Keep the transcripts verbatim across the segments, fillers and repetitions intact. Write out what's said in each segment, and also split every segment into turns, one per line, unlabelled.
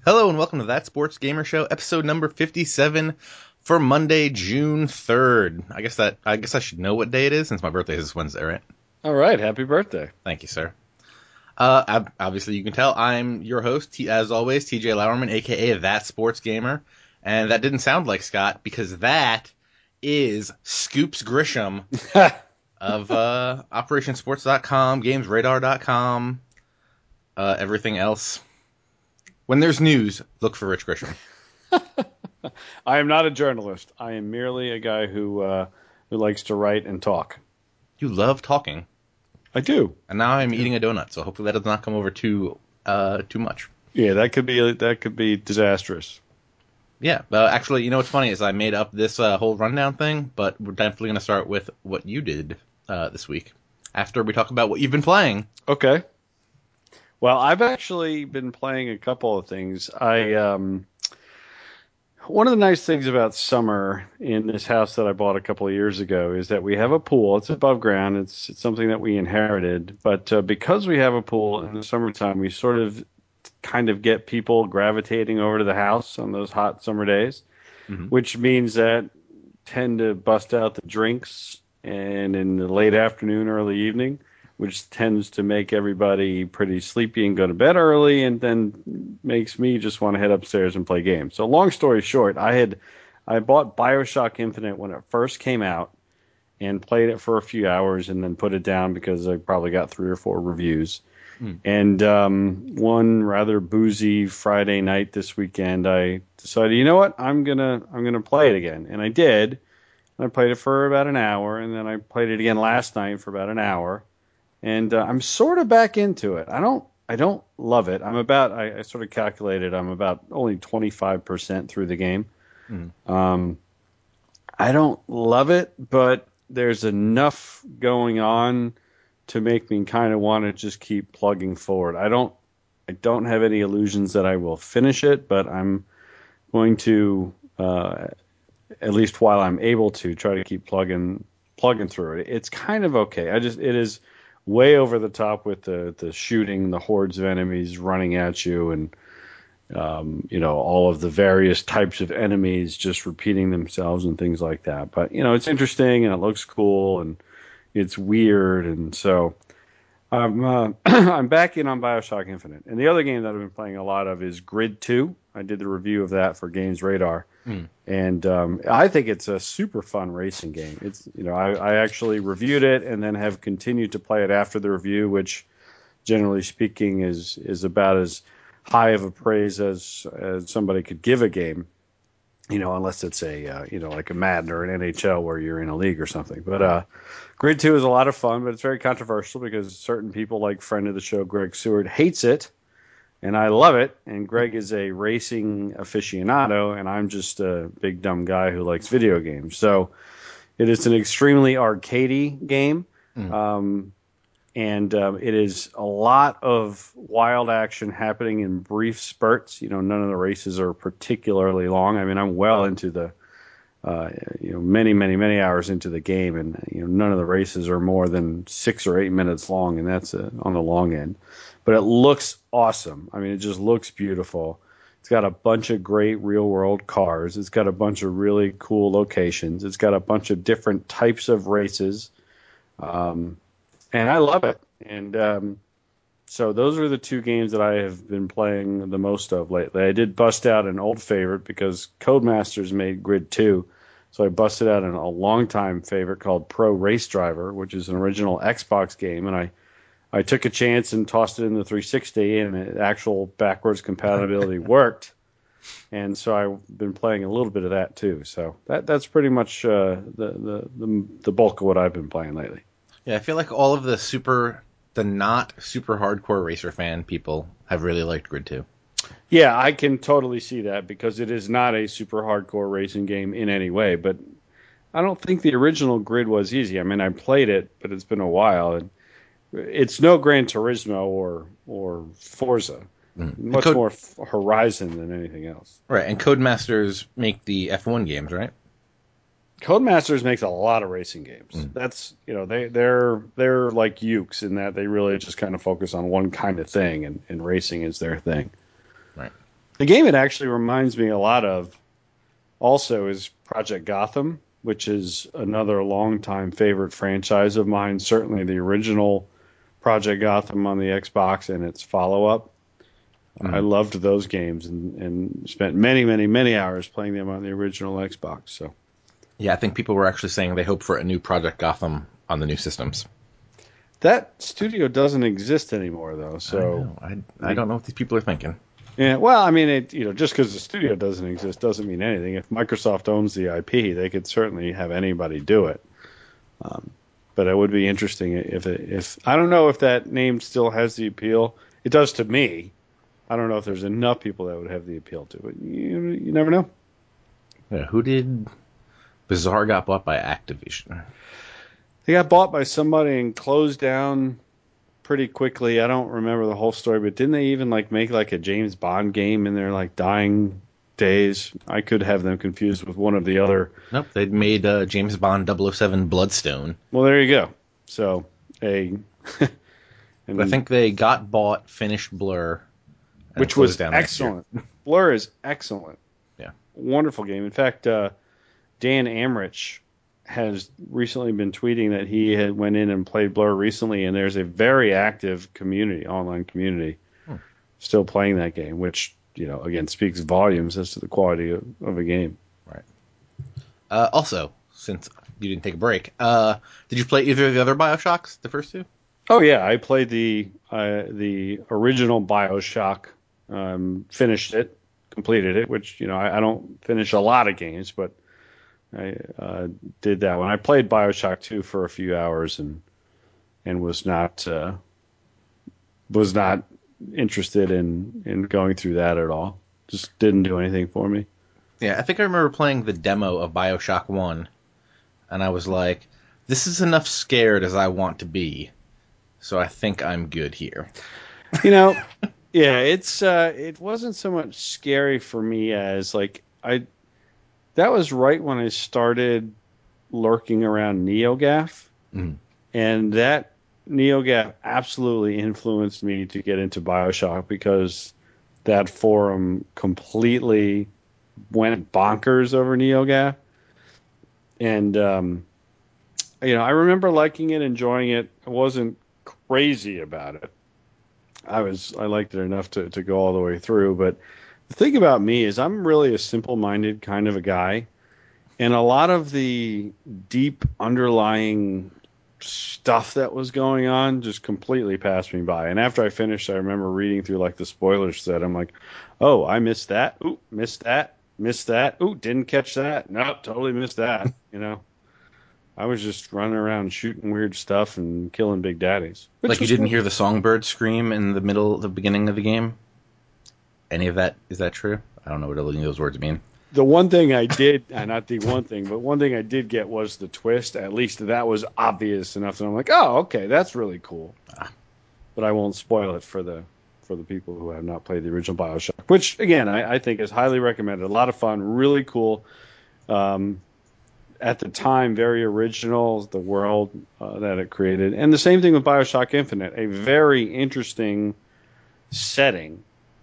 Hello and welcome to That Sports Gamer Show, episode number fifty-seven for Monday, June third. I guess that I guess I should know what day it is since my birthday is this Wednesday, right?
All right, happy birthday.
Thank you, sir. Uh, obviously, you can tell I'm your host, as always, T J Lauerman, aka That Sports Gamer, and that didn't sound like Scott because that is Scoops Grisham of uh, Operation Sports dot com, Games Radar dot com, uh, everything else. When there's news, look for Rich Grisham.
I am not a journalist. I am merely a guy who uh, who likes to write and talk.
You love talking.
I do.
And now I'm eating a donut, so hopefully that does not come over too uh, too much.
Yeah, that could be that could be disastrous.
Yeah, uh, actually, you know what's funny is I made up this uh, whole rundown thing, but we're definitely going to start with what you did uh, this week after we talk about what you've been playing.
Okay. Well, I've actually been playing a couple of things. I um, one of the nice things about summer in this house that I bought a couple of years ago is that we have a pool. It's above ground. It's, it's something that we inherited. But uh, because we have a pool in the summertime, we sort of kind of get people gravitating over to the house on those hot summer days, mm-hmm. which means that tend to bust out the drinks and in the late afternoon, early evening, which tends to make everybody pretty sleepy and go to bed early, and then makes me just want to head upstairs and play games. So long story short, I had I bought BioShock Infinite when it first came out and played it for a few hours and then put it down because I probably got three or four reviews. Mm. And um, one rather boozy Friday night this weekend, I decided, you know what, I'm gonna I'm gonna play it again, and I did. I played it for about an hour, and then I played it again last night for about an hour. And uh, I'm sort of back into it. I don't I don't love it. I'm about, I, I sort of calculated, I'm about only twenty-five percent through the game. Mm. Um, I don't love it, but there's enough going on to make me kind of want to just keep plugging forward. I don't I don't have any illusions that I will finish it, but I'm going to, uh, at least while I'm able to, try to keep plugging plugging through it. It's kind of okay. I just it is way over the top with the, the shooting, the hordes of enemies running at you, and um, you know, all of the various types of enemies just repeating themselves and things like that. But you know, it's interesting and it looks cool and it's weird, and so I'm uh, I'm back in on BioShock Infinite. And the other game that I've been playing a lot of is Grid two. I did the review of that for Games Radar. Mm. And um, I think it's a super fun racing game. It's you know I, I actually reviewed it and then have continued to play it after the review, which generally speaking is is about as high of a praise as, as somebody could give a game. You know, unless it's a uh, you know like a Madden or an N H L where you're in a league or something. But uh, Grid two is a lot of fun, but it's very controversial because certain people, like friend of the show Greg Seward, hates it. And I love it, and Greg is a racing aficionado, and I'm just a big dumb guy who likes video games. So it is an extremely arcadey game, mm. um, and um, it is a lot of wild action happening in brief spurts. You know, none of the races are particularly long. I mean, I'm well into the, uh, you know, many, many, many hours into the game, and you know, none of the races are more than six or eight minutes long, and that's uh, on the long end. But it looks awesome. I mean, it just looks beautiful. It's got a bunch of great real-world cars. It's got a bunch of really cool locations. It's got a bunch of different types of races. Um, and I love it. And um, so those are the two games that I have been playing the most of lately. I did bust out an old favorite because Codemasters made Grid two. So I busted out an, a longtime favorite called Pro Race Driver, which is an original Xbox game. And I I took a chance and tossed it in the three sixty, and the actual backwards compatibility worked. And so I've been playing a little bit of that too. So that that's pretty much uh, the, the the the bulk of what I've been playing lately.
Yeah, I feel like all of the super, the not super hardcore racer fan people have really liked Grid two.
Yeah, I can totally see that because it is not a super hardcore racing game in any way. But I don't think the original Grid was easy. I mean, I played it, but it's been a while, and it's no Gran Turismo or or Forza. Mm. Much Code, more Horizon than anything else.
Right, and Codemasters make the F one games, right?
Codemasters makes a lot of racing games. Mm. That's you know they they're they're like Ukes in that they really just kind of focus on one kind of thing, and, and racing is their thing.
Right.
The game it actually reminds me a lot of also is Project Gotham, which is another longtime favorite franchise of mine. Certainly the original Project Gotham on the Xbox and its follow-up. Mm. I loved those games and, and spent many, many, many hours playing them on the original Xbox. So,
yeah, I think people were actually saying they hope for a new Project Gotham on the new systems.
That studio doesn't exist anymore, though. So
I, know. I, I don't know what these people are thinking.
Yeah, well, I mean, it, you know, just because the studio doesn't exist doesn't mean anything. If Microsoft owns the I P, they could certainly have anybody do it. Um, but it would be interesting if it, if I don't know if that name still has the appeal. It does to me. I don't know if there's enough people that would have the appeal to it. You, you never know.
Yeah, who did Bizarre got bought by Activision?
They got bought by somebody and closed down pretty quickly. I don't remember the whole story, but didn't they even like make like a James Bond game in their like dying days? I could have them confused with one of the other.
Nope, they'd made uh, James Bond double oh seven Bloodstone.
Well, there you go. So a.
and I think they got bought, finished Blur,
which was excellent. Blur is excellent.
Yeah,
wonderful game. In fact, uh, Dan Amrich has recently been tweeting that he had went in and played Blur recently, and there's a very active community, online community, hmm. still playing that game, which, you know, again, speaks volumes as to the quality of, of a game.
Right. Uh, also, since you didn't take a break, uh, did you play either of the other BioShocks, the first two?
Oh, yeah. I played the uh, the original BioShock, um, finished it, completed it, which, you know, I, I don't finish a lot of games, but I uh, did that one. I played BioShock two for a few hours and and was not uh, was not interested in, in going through that at all. Just didn't do anything for me.
Yeah, I think I remember playing the demo of BioShock one, and I was like, this is enough scared as I want to be, so I think I'm good here.
You know, yeah, it's uh, it wasn't so much scary for me as like I. That was right when I started lurking around NeoGAF, mm. and that NeoGAF absolutely influenced me to get into BioShock because that forum completely went bonkers over NeoGAF. And, um, you know, I remember liking it, enjoying it. I wasn't crazy about it. I was, I liked it enough to, to go all the way through, but the thing about me is I'm really a simple-minded kind of a guy, and a lot of the deep underlying stuff that was going on just completely passed me by. And after I finished, I remember reading through like the spoilers set. I'm like, oh, I missed that. Ooh, missed that. Missed that. Ooh, didn't catch that. Nope, totally missed that. You know, I was just running around shooting weird stuff and killing big daddies.
Like you didn't cool. hear the songbird scream in the middle, the beginning of the game? Any of that, is that true? I don't know what any of those words mean.
The one thing I did, uh, not the one thing, but one thing I did get was the twist. At least that was obvious enough that I'm like, oh, okay, that's really cool. Ah. But I won't spoil it for the for the people who have not played the original BioShock, which, again, I, I think is highly recommended. A lot of fun, really cool. Um, at the time, very original, the world uh, that it created. And the same thing with BioShock Infinite, a very interesting setting.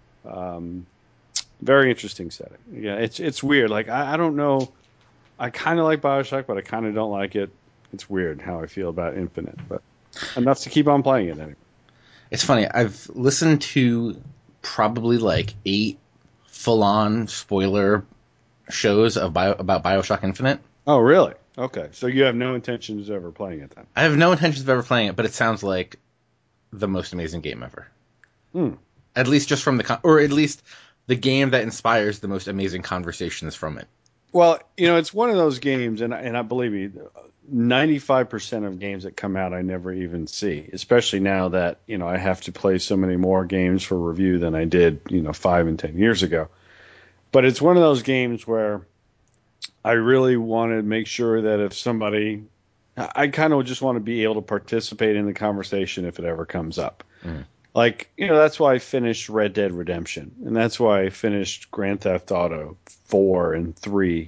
Um, very interesting setting. Yeah, it's it's weird. Like, I, I don't know. I kind of like BioShock, but I kind of don't like it. It's weird how I feel about Infinite, but enough to keep on playing it anyway.
It's funny. I've listened to probably like eight full-on spoiler shows of Bio, about BioShock Infinite.
Oh, really? Okay. So you have no intentions of ever playing it then?
I have no intentions of ever playing it, but it sounds like the most amazing game ever.
Hmm.
At least just from the con- or at least the game that inspires the most amazing conversations from it.
Well, you know, it's one of those games, and and I believe me, ninety-five percent of games that come out I never even see, especially now that, you know, I have to play so many more games for review than I did, you know, five and ten years ago. But it's one of those games where I really want to make sure that if somebody, I kind of just want to be able to participate in the conversation if it ever comes up. Mm. Like, you know, that's why I finished Red Dead Redemption, and that's why I finished Grand Theft Auto four and three.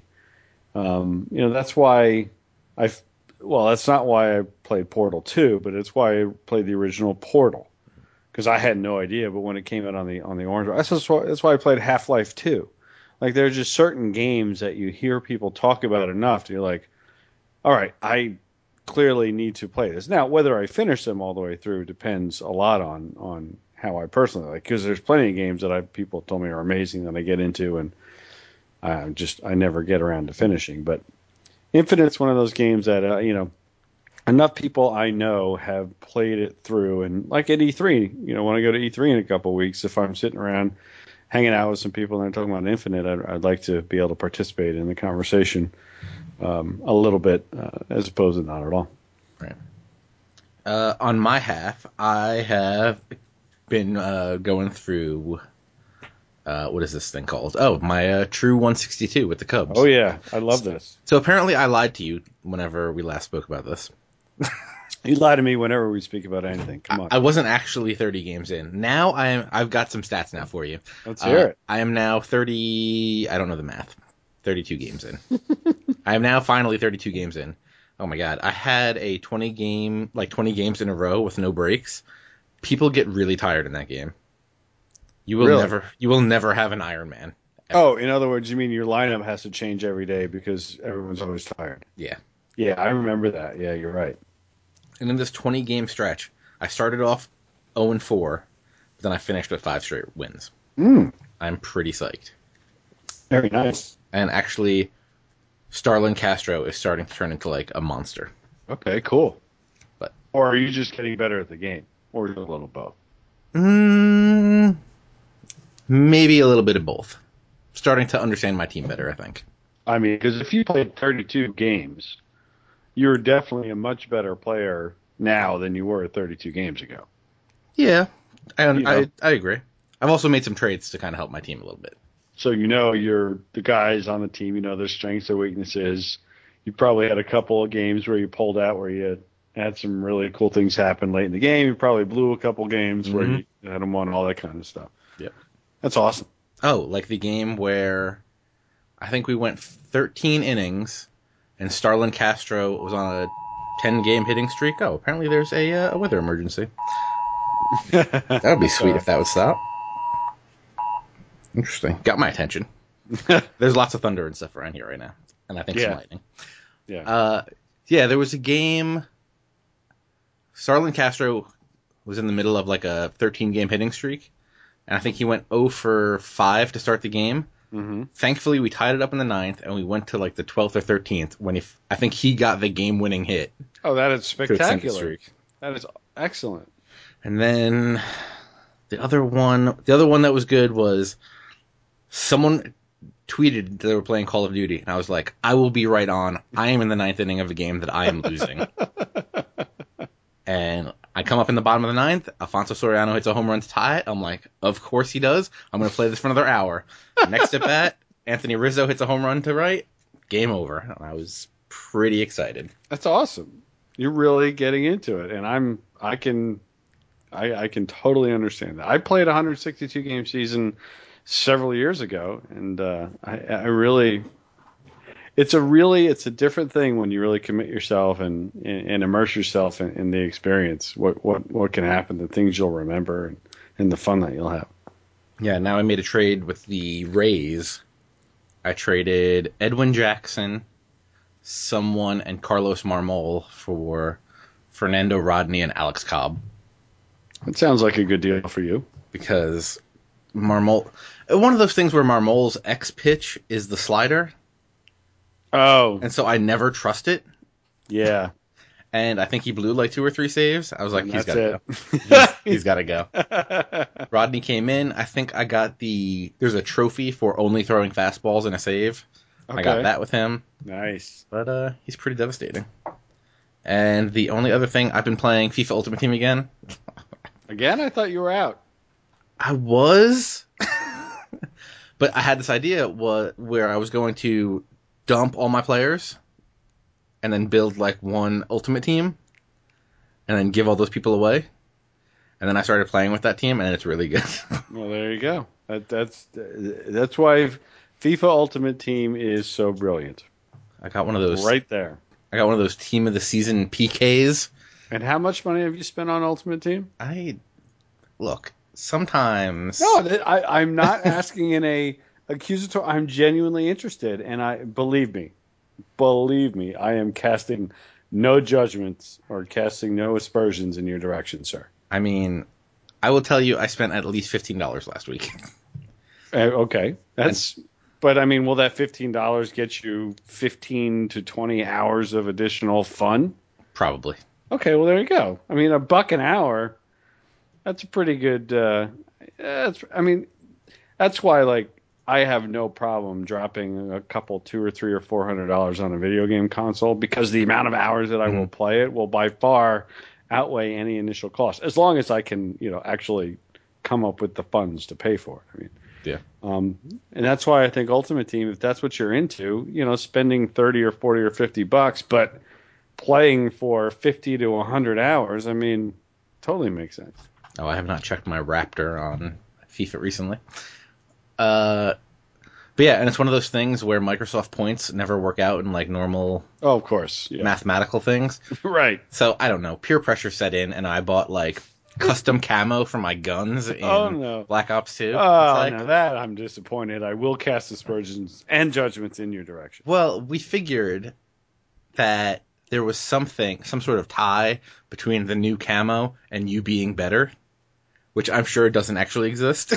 Um, you know, that's why I, well, that's not why I played Portal two, but it's why I played the original Portal. because I had no idea. But when it came out on the on the orange, that's why that's why I played Half-Life two. Like there are just certain games that you hear people talk about enough, you're like, all right, I clearly need to play this. Now, whether I finish them all the way through depends a lot on on how I personally like. Because there's plenty of games that I people told me are amazing that I get into, and I just I never get around to finishing. But Infinite's one of those games that uh, you know enough people I know have played it through, and like at E three, you know, when I go to E three in a couple of weeks, if I'm sitting around hanging out with some people and they're talking about Infinite, I'd, I'd like to be able to participate in the conversation um, a little bit, uh, as opposed to not at all.
Right. Uh, on my half, I have been uh, going through. Uh, what is this thing called? Oh, my uh, True one sixty-two with the Cubs.
Oh yeah, I love this.
So apparently, I lied to you whenever we last spoke about this.
You lie to me whenever we speak about anything. Come on.
I wasn't actually thirty games in. Now I am. I've got some stats now for you.
Let's hear
uh,
it.
I am now thirty. I don't know the math. thirty-two games in. I am now finally thirty-two games in. Oh my god! I had a twenty game, like twenty games in a row with no breaks. People get really tired in that game. You will
Really?
never. You will never have an Iron Man.
Ever. Oh, in other words, you mean your lineup has to change every day because everyone's always tired?
Yeah.
Yeah, I remember that. Yeah, you're right.
And in this twenty game stretch, I started off oh and four, but then I finished with five straight wins.
Mm.
I'm pretty psyched.
Very nice.
And actually, Starlin Castro is starting to turn into like a monster.
Okay, cool.
But
or are you just getting better at the game, or a little both?
Mm, maybe a little bit of both. Starting to understand my team better, I think.
I mean, because if you played thirty-two games, you're definitely a much better player now than you were thirty-two games ago.
Yeah, I
You know?
I, I agree. I've also made some trades to kind of help my team a little bit.
So you know you're the guys on the team, you know their strengths, their weaknesses. You probably had a couple of games where you pulled out where you had, had some really cool things happen late in the game. You probably blew a couple games mm-hmm. where you had them won, all that kind of stuff.
Yep.
That's awesome.
Oh, like the game where I think we went thirteen innings and Starlin Castro was on a ten game hitting streak. Oh, apparently there's a, uh, a weather emergency. That would be sweet if that would stop. Interesting. Got my attention. There's lots of thunder and stuff around here right now. And I think
yeah.
some lightning.
Yeah.
Uh, yeah, there was a game. Starlin Castro was in the middle of like a thirteen game hitting streak. And I think he went oh for five to start the game.
Mm-hmm.
Thankfully, we tied it up in the ninth, and we went to like the twelfth or thirteenth when he, I think he got the game-winning hit.
Oh, that is spectacular. That is excellent.
And then the other one, the other one that was good was someone tweeted they were playing Call of Duty, and I was like, I will be right on. I am in the ninth inning of a game that I am losing. And I come up in the bottom of the ninth. Alfonso Soriano hits a home run to tie it. I'm like, of course he does. I'm going to play this for another hour. Next at bat, Anthony Rizzo hits a home run to right. Game over. And I was pretty excited.
That's awesome. You're really getting into it, and I'm I can I, I can totally understand that. I played a one hundred sixty-two game season several years ago, and uh, I, I really. It's a really, it's a different thing when you really commit yourself and, and immerse yourself in, in the experience. What, what, what can happen, the things you'll remember, and, and the fun that you'll have.
Yeah, now I made a trade with the Rays. I traded Edwin Jackson, someone, and Carlos Marmol for Fernando Rodney and Alex Cobb.
It sounds like a good deal for you.
Because Marmol, one of those things where Marmol's X pitch is the slider.
Oh.
And so I never trust it.
Yeah.
And I think he blew like two or three saves. I was like,
and
he's got to go. He's, he's got to go. Rodney came in. I think I got the, there's a trophy for only throwing fastballs in a save. Okay. I got that with him.
Nice.
But uh, he's pretty devastating. And the only other thing, I've been playing FIFA Ultimate Team again.
Again? I thought you were out.
I was. But I had this idea where I was going to dump all my players and then build like one ultimate team and then give all those people away. And then I started playing with that team and it's really good.
Well, there you go. That, that's that's why FIFA Ultimate Team is so brilliant.
I got one of those
right there.
I got one of those team of the season P Ks.
And how much money have you spent on Ultimate Team?
I look, sometimes.
No, that- I, I'm not asking in a accusatory. I'm genuinely interested, and I believe me, believe me, I am casting no judgments or casting no aspersions in your direction, sir.
I mean, I will tell you, I spent at least fifteen dollars last week.
Uh, okay, that's. But I mean, will that fifteen dollars get you fifteen to twenty hours of additional fun?
Probably.
Okay, well there you go. I mean, a buck an hour. That's a pretty good. Uh, that's. I mean, that's why like I have no problem dropping a couple, two or three or four hundred dollars on a video game console because the amount of hours that I will play it will by far outweigh any initial cost, as long as I can, you know, actually come up with the funds to pay for it. I mean,
Yeah.
um, and that's why I think Ultimate Team, if that's what you're into, you know, spending thirty or forty or fifty bucks, but playing for fifty to a hundred hours, I mean, totally makes sense.
Oh, I have not checked my Raptor on FIFA recently. Uh, but yeah, and it's one of those things where Microsoft points never work out in like normal
Oh, of course. Yeah.
mathematical things.
Right.
So I don't know. Peer pressure set in, and I bought like custom camo for my guns in
Oh, no.
Black Ops two.
Oh,
It's like,
no, that I'm disappointed. I will cast aspersions and judgments in your direction.
well, we figured that there was something, some sort of tie between the new camo and you being better, which I'm sure doesn't actually exist.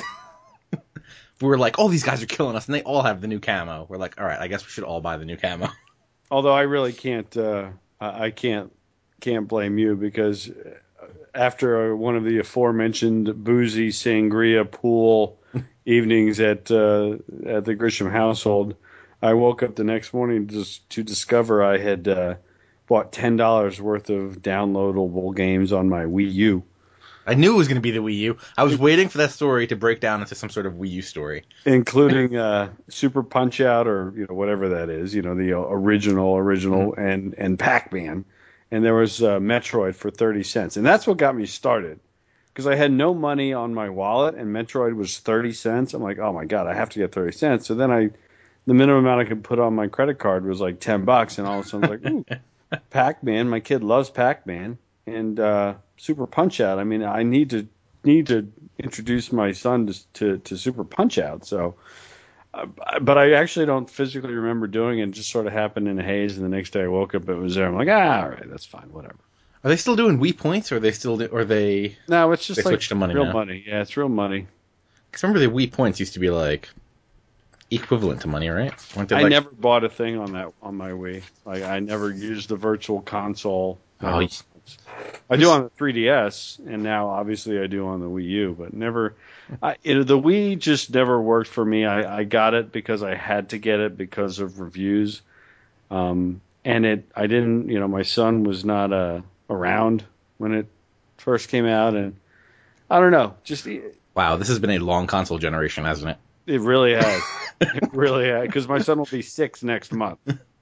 We were like, oh, these guys are killing us, and they all have the new camo. We're like, all right, I guess we should all buy the new camo.
Although I really can't, uh, I I can't, can't blame you because after one of the aforementioned boozy sangria pool evenings at uh, at the Grisham household, I woke up the next morning just to discover I had uh, bought ten dollars worth of downloadable games on my Wii U.
I knew it was going to be the Wii U. I was waiting for that story to break down into some sort of Wii U story.
Including uh, Super Punch Out or you know whatever that is, you know the uh, original original
Mm-hmm.
and and Pac-Man, and there was uh, Metroid for thirty cents, and that's what got me started because I had no money on my wallet and Metroid was thirty cents. I'm like, oh my god, I have to get thirty cents. So then I, the minimum amount I could put on my credit card was like ten bucks, and all of a sudden I was like, ooh, Pac-Man, my kid loves Pac-Man, and uh, Super Punch Out. I mean, I need to need to introduce my son to to, to Super Punch Out. So, uh, but I actually don't physically remember doing it. It just sort of happened in a haze, and the next day I woke up, it was there. I'm like, ah, all right, that's fine, whatever.
Are they still doing Wii points, or are they still, do, or they
No, it's just
they
like
switched to money
real
now?
money. Yeah, it's real money.
Because remember the Wii points used to be like equivalent to money, right? Weren't they
I
like,
never bought a thing on that on my Wii. Like I never used the virtual console.
oh,
Never. I do on the three D S, and now obviously I do on the Wii U, but never. I, it, the Wii just never worked for me. I, I got it because I had to get it because of reviews, um, and it. I didn't. You know, my son was not uh, around when it first came out, and I don't know. Just it,
wow, this has been a long console generation, hasn't it?
it really has. It really has because my son will be six next month.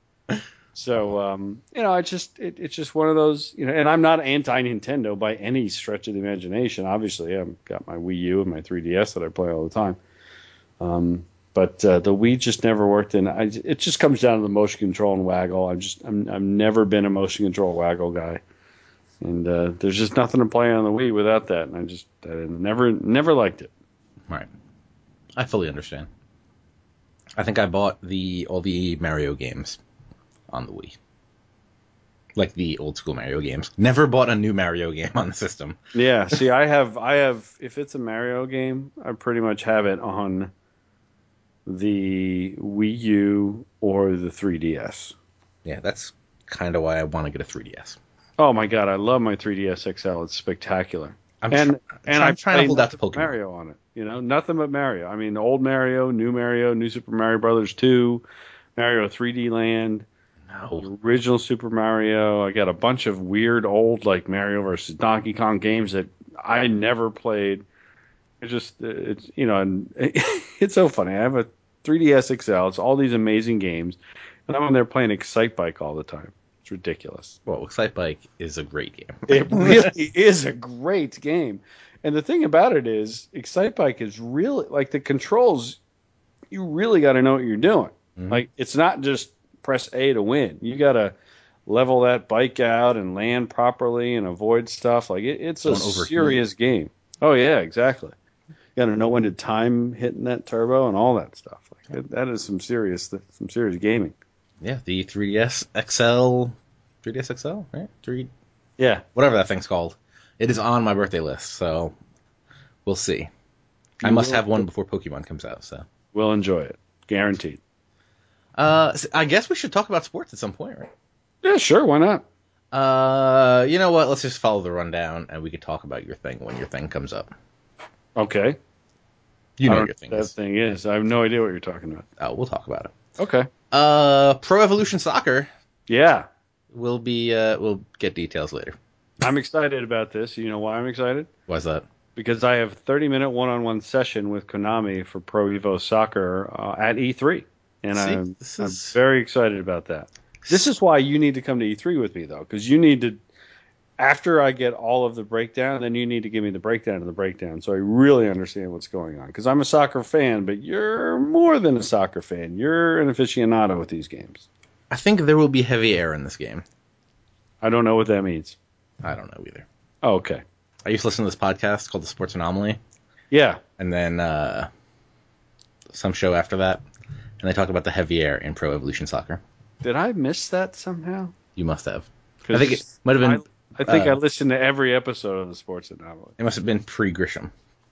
So, um, you know, it's just it, it's just one of those, you know, and I'm not anti-Nintendo by any stretch of the imagination. Obviously, I've got my Wii U and my three D S that I play all the time. Um, but uh, the Wii just never worked, and I, it just comes down to the motion control and waggle. I'm just I'm I've never been a motion control waggle guy, and uh, there's just nothing to play on the Wii without that, and I just I never never liked it.
Right. I fully understand. I think I bought the all the Mario games on the Wii. Like the old school Mario games. Never bought a new Mario game on the system.
Yeah, see, I have I have if it's a Mario game, I pretty much have it on the Wii U or the three D S.
Yeah, that's kind of why I want to get a three D S.
Oh my god, I love my three D S X L. It's spectacular.
I'm
and
tr-
and
I'm
I
trying to
play
hold out to
nothing but
Pokemon.
Mario on it. You know, nothing but Mario. I mean, old Mario, new Mario, new Super Mario Brothers two, Mario three D Land,
No.
original Super Mario. I got a bunch of weird old like Mario versus Donkey Kong games that I never played. It's just it's you know, and it's so funny. I have a three D S X L. It's all these amazing games, and I'm on there playing Excite Bike all the time. It's ridiculous.
Well, Excite Bike is a great game.
It really is a great game. And the thing about it is, Excite Bike is really like the controls. You really got to know what you're doing.
Mhm.
Like it's not just press A to win. You got to level that bike out and land properly and avoid stuff. Like it, it's a
Don't overheat.
serious game. Oh yeah, exactly. You got to know when to time hitting that turbo and all that stuff. Like that, that is some serious some serious gaming.
Yeah, the three D S X L, three D S X L, right? Three,
Yeah,
whatever that thing's called. It is on my birthday list, so we'll see. I
you
must
will
have one before Pokemon comes out. So,
will enjoy it, guaranteed.
uh, I guess we should talk about sports at some point, right?
Yeah, sure, why not?
Uh, you know what? Let's just follow the rundown, and we can talk about your thing when your thing comes up.
Okay.
You know
I
what
don't
your
know
thing
what that
is.
thing is. I have no idea what you're talking about.
Oh, we'll talk about it.
Okay.
Uh, Pro Evolution Soccer
Yeah,
will be. Uh, we'll get details later.
I'm excited about this. You know why I'm excited?
Why's that?
Because I have a thirty minute one-on-one session with Konami for Pro Evo Soccer uh, at E three, and
See,
I'm
this
I'm
is
very excited about that. This is why you need to come to E three with me, though, because you need to. After I get all of the breakdown, then you need to give me the breakdown of the breakdown, so I really understand what's going on. Because I'm a soccer fan, but you're more than a soccer fan. You're an aficionado with these games.
I think there will be heavy air in this game.
I don't know what that means.
I don't know either.
Oh, okay.
I used to listen to this podcast called The Sports Anomaly,
Yeah.
and then uh, some show after that, and they talk about the heavy air in Pro Evolution Soccer.
Did I miss that somehow?
You must have. I think it
'Cause
might have been.
I, I think I
uh,
listened to every episode of the Sports Anomaly.
It must have been pre Grisham.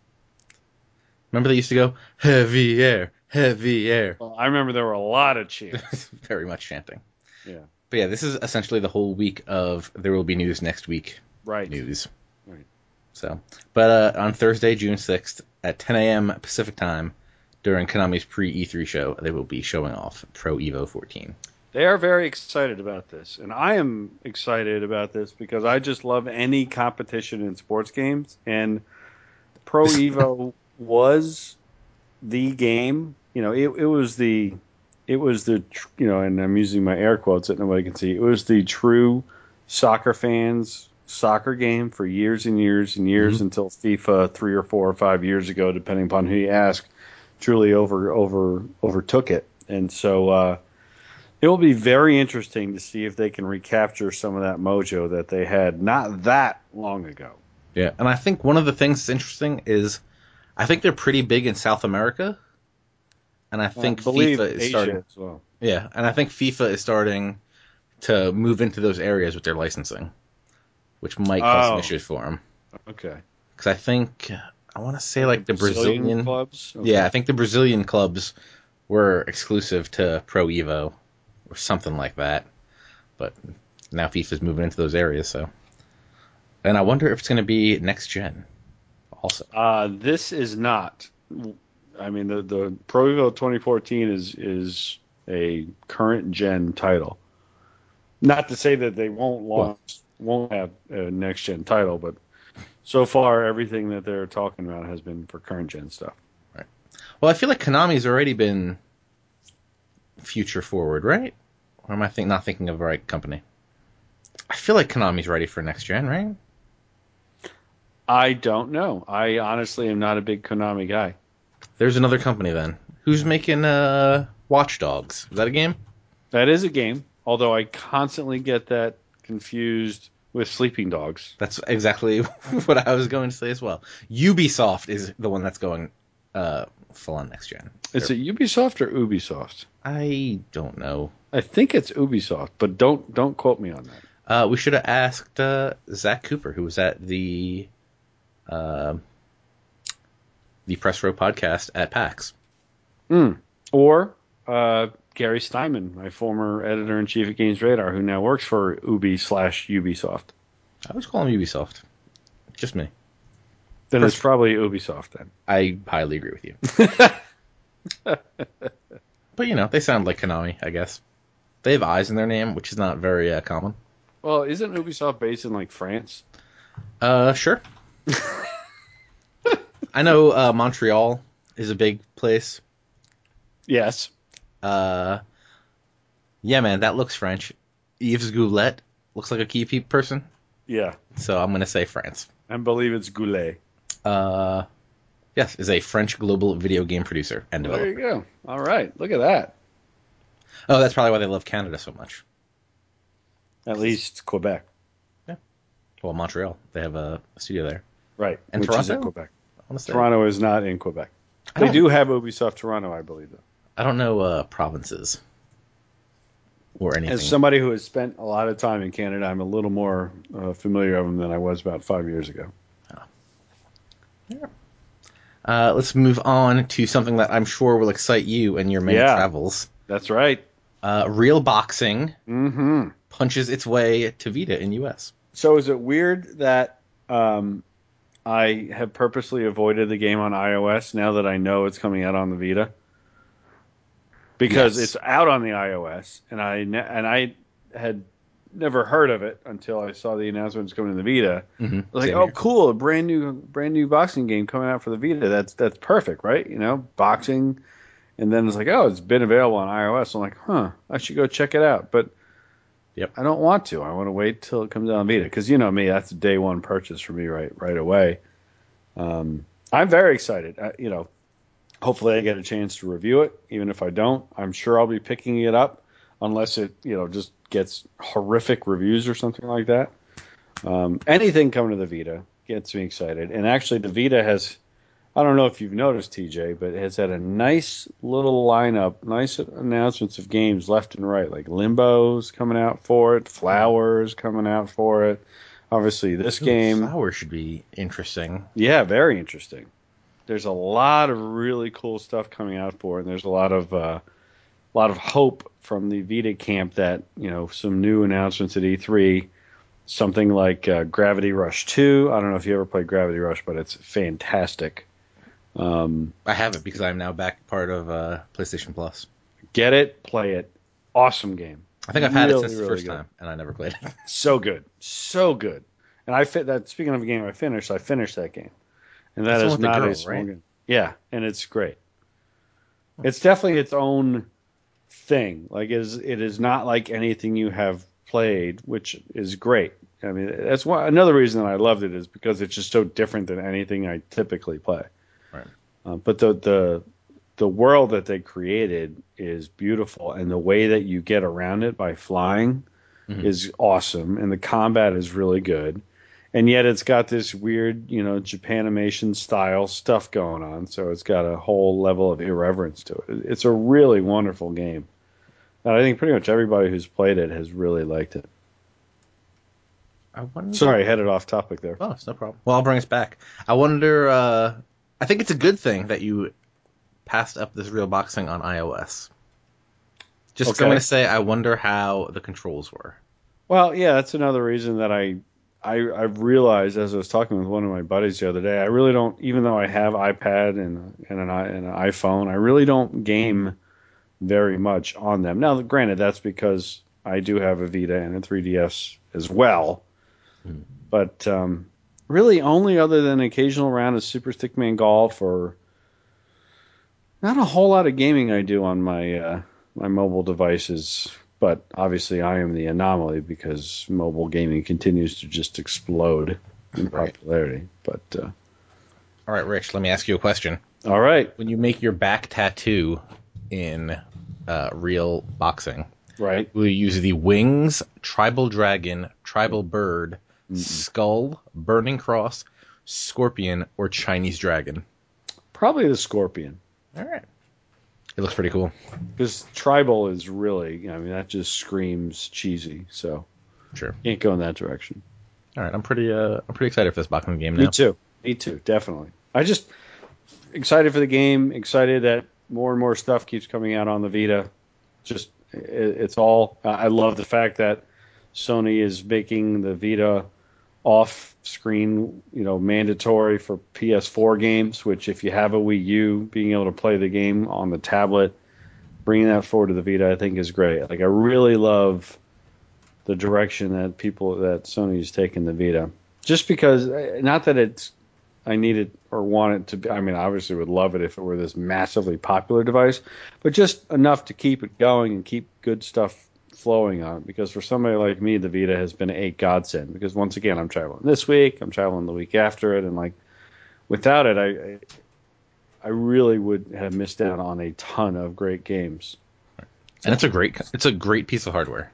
Remember they used to go heavy air, heavy air.
Well, I remember there were a lot of cheers.
Very much chanting.
Yeah.
But yeah, this is essentially the whole week of there will be news next week.
Right.
News.
Right.
So, but uh, on Thursday, June sixth at ten a.m. Pacific time, during Konami's pre E three show, they will be showing off Pro Evo fourteen.
They are very excited about this, and I am excited about this because I just love any competition in sports games, and Pro Evo was the game. You know, it, it was the, it was the, tr- you know, and I'm using my air quotes that nobody can see. It was the true soccer fans soccer game for years and years and years
Mhm.
until FIFA three or four or five years ago, depending upon who you ask, truly over over overtook it. And so uh, it will be very interesting to see if they can recapture some of that mojo that they had not that long ago.
Yeah, and I think one of the things that's interesting is I think they're pretty big in South America, and I
I
think
believe
FIFA is
Asia
starting.
as well.
Yeah, and I think FIFA is starting to move into those areas with their licensing, which might cause some
Oh,
issues for them.
okay.
Because I think I want to say
Like
like
the
the
Brazilian
Brazilian,
clubs? Okay.
yeah, I think the Brazilian clubs were exclusive to Pro Evo or something like that. But now FIFA's moving into those areas, so. And I wonder if it's going to be next gen also.
Uh, this is not. I mean, the the Pro Evo twenty fourteen is is a current gen title. Not to say that they won't
Well,
launch, won't have a next gen title, but so far everything that they're talking about has been for current gen stuff.
right. Well, I feel like Konami's already been future forward, right? Or am I think not thinking of the right company? I feel like Konami's ready for next gen, right?
I don't know. I honestly am not a big Konami guy.
There's another company then. Who's making uh Watch Dogs? Is that a game?
That is a game, although I constantly get that confused with Sleeping Dogs.
That's exactly what I was going to say as well. Ubisoft is the one that's going uh full on next gen.
Is it Ubisoft or Ubisoft?
I don't know.
I think it's Ubisoft, but don't don't quote me on that.
Uh, we should have asked uh, Zach Cooper, who was at the uh, the Press Row podcast at PAX.
Mm. Or uh, Gary Steinman, my former editor in chief at Games Radar, who now works for Ubi slash Ubisoft.
I always call him Ubisoft. Just me.
Then
First-
it's probably Ubisoft then.
I highly agree with you. But, you know, they sound like Konami, I guess. They have eyes in their name, which is not very uh, common.
Well, isn't Ubisoft based in like France?
Uh, sure. I know uh, Montreal is a big place.
Yes.
Uh, yeah, man, that looks French. Yves Goulet looks like a key peep person,
Yeah.
so I'm going to say France.
I believe it's Goulet.
Uh, yes, is a French global video game producer and
Well, there
developer.
you go. All right. Look at that.
Oh, that's probably why they love Canada so much.
At least Quebec.
Well, Montreal, they have a studio there.
Right.
And
which
Toronto?
is in Quebec.
I want to say.
Toronto is not in Quebec.
I
They
don't-
do have Ubisoft Toronto, I believe, though.
I don't know uh, provinces or anything.
As somebody who has spent a lot of time in Canada, I'm a little more uh, familiar of them than I was about five years ago.
Yeah. Uh, let's move on to something that I'm sure will excite you in your many
Yeah.
travels.
That's right.
Uh, Real Boxing
Mm-hmm.
punches its way to Vita in U S.
So is it weird that um, I have purposely avoided the game on iOS now that I know it's coming out on the Vita? Because
Yes.
it's out on the iOS, and I ne- and I had never heard of it until I saw the announcement it's coming to the Vita.
Mm-hmm.
I was like,
Same
oh,
here.
cool, a brand new brand new boxing game coming out for the Vita. That's that's perfect, right? You know, boxing. And then it's like, oh, it's been available on iOS. I'm like, huh, I should go check it out. But
Yep.
I don't want to. I want to wait till it comes out on Vita because you know me, that's a day one purchase for me right right away. Um, I'm very excited. I, you know, hopefully I get a chance to review it. Even if I don't, I'm sure I'll be picking it up unless it you know just gets horrific reviews or something like that. Um, anything coming to the Vita gets me excited. And actually, the Vita has. I don't know if you've noticed, T J, but it has had a nice little lineup, nice announcements of games left and right, like Limbo's coming out for it, Flowers coming out for it. Obviously, this
Ooh,
game,
Flower should be interesting.
yeah, very interesting. There's a lot of really cool stuff coming out for it, and there's a lot of uh, a lot of hope from the Vita camp that you know some new announcements at E three. Something like uh, Gravity Rush two. I don't know if you ever played Gravity Rush, but it's fantastic. Um,
I have it because I'm now back part of uh, PlayStation Plus.
Get it, play it. Awesome game.
I think I've had it
Really,
since the
really
first
good.
time, and I never played it.
So good, so good. And I fit that. Speaking of a game I finished, I finished that game, and that
That's the
is
one with the
not
girl,
a small
right?
game. Yeah, and it's great. It's definitely its own thing. Like it is, it is not like anything you have played, which is great. I mean, that's one another reason that I loved it is because it's just so different than anything I typically play.
Right.
Uh, but the the the world that they created is beautiful, and the way that you get around it by flying
Mhm.
is awesome, and the combat is really good. And yet it's got this weird, you know, Japanimation style stuff going on, so it's got a whole level of irreverence to it. It's a really wonderful game. And I think pretty much everybody who's played it has really liked it.
I wonder.
Sorry, I headed off topic there.
Oh, it's no problem. Well, I'll bring us back. I wonder. Uh, I think it's a good thing that you passed up this Real Boxing on iOS. Just 'cause I'm
Okay.
going to say, I wonder how the controls were.
Well, yeah, that's another reason that I, I I've realized as I was talking with one of my buddies the other day, I really don't, even though I have iPad and and an, i- and an iPhone, I really don't game very much on them. Now, granted, that's because I do have a Vita and a three D S as well,
Hmm.
but um, really only other than an occasional round of Super Stickman Golf or not a whole lot of gaming I do on my uh, my mobile devices. But obviously, I am the anomaly because mobile gaming continues to just explode in
Right.
popularity. But uh,
All right, Rich, let me ask you a question.
all right,
When you make your back tattoo in uh, Real Boxing,
right.
will you use the wings, tribal dragon, tribal bird,
Mm-mm.
skull, burning cross, scorpion, or Chinese dragon?
Probably the Scorpion.
All right. It looks pretty cool.
Because tribal is really, I mean, that just screams cheesy. So
Sure.
can't go in that direction.
All right, I'm pretty uh, I'm pretty excited for this boxing game now.
Me too. Me too. Definitely. I just excited for the game. Excited that more and more stuff keeps coming out on the Vita. Just it, it's all. I love the fact that Sony is making the Vita off-screen, you know, mandatory for P S four games. Which, if you have a Wii U, being able to play the game on the tablet, bringing that forward to the Vita, I think is great. Like I really love the direction that people that Sony's taken the Vita. Just because, not that it's I need it or want it to be. I mean, I obviously would love it if it were this massively popular device, but just enough to keep it going and keep good stuff flowing on it. Because for somebody like me, the Vita has been a godsend. Because once again, I'm traveling this week, I'm traveling the week after it, and like without it, I I really would have missed out on a ton of great games.
And it's a great it's a great piece of hardware.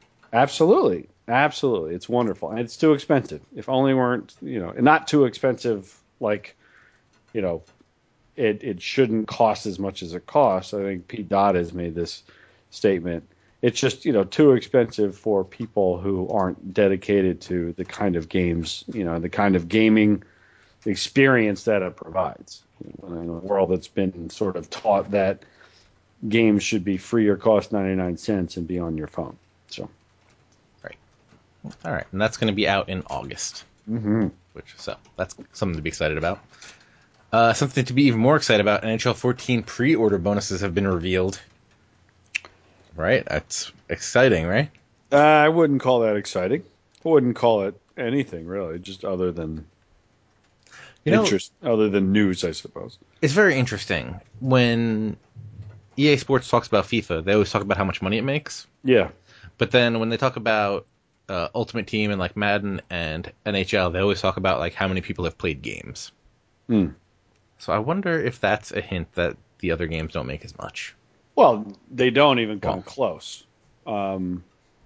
Absolutely, absolutely, it's wonderful, and it's too expensive. If only weren't you know not too expensive like, you know, it, it shouldn't cost as much as it costs. I think Pete Dodd has made this statement. It's just, you know, too expensive for people who aren't dedicated to the kind of games, you know, the kind of gaming experience that it provides. In a world that's been sort of taught that games should be free or cost ninety-nine cents and be on your phone. So,
right. All right. And that's going to be out in August.
Mm-hmm.
Which, so that's something to be excited about. Uh, something to be even more excited about, N H L fourteen pre-order bonuses have been revealed. Right? That's exciting, right?
Uh, I wouldn't call that exciting. I wouldn't call it anything, really, just other than
you know,
interest, other than news, I suppose.
It's very interesting. When E A Sports talks about FIFA, they always talk about how much money it makes.
Yeah.
But then when they talk about uh, Ultimate Team and like Madden and N H L, they always talk about like how many people have played games.
Hmm.
So I wonder if that's a hint that the other games don't make as much.
Well, they don't even come
Well.
close. Um,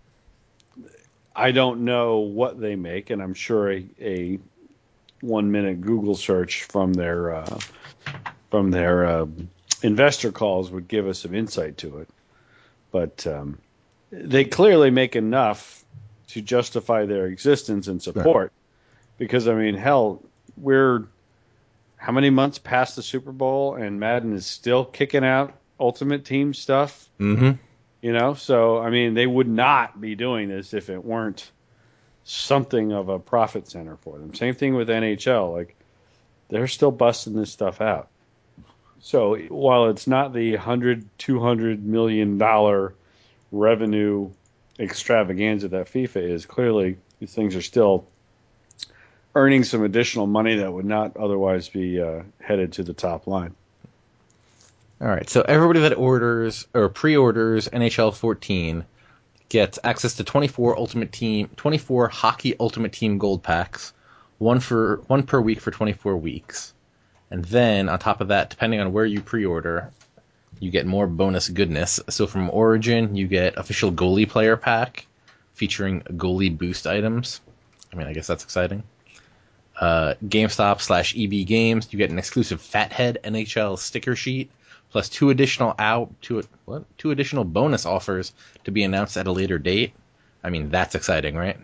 I don't know what they make, and I'm sure a, a one-minute Google search from their uh, from their uh, investor calls would give us some insight to it. But um, they clearly make enough to justify their existence and support. Right. Because, I mean, hell, we're how many months past the Super Bowl, and Madden is still kicking out Ultimate Team stuff?
Mm-hmm.
You know, so, I mean, they would not be doing this if it weren't something of a profit center for them. Same thing with N H L. Like, they're still busting this stuff out. So while it's not the one hundred, two hundred million dollars revenue extravaganza that FIFA is, clearly these things are still earning some additional money that would not otherwise be uh, headed to the top line.
All right, so everybody that orders or pre-orders N H L fourteen gets access to twenty-four Ultimate Team, twenty-four Hockey Ultimate Team Gold packs, one for one per week for twenty-four weeks, and then on top of that, depending on where you pre-order, you get more bonus goodness. So from Origin, you get official goalie player pack featuring goalie boost items. I mean, I guess that's exciting. Uh, GameStop slash E B Games, you get an exclusive Fathead N H L sticker sheet, plus two additional out two what two additional bonus offers to be announced at a later date. I mean, that's exciting, right?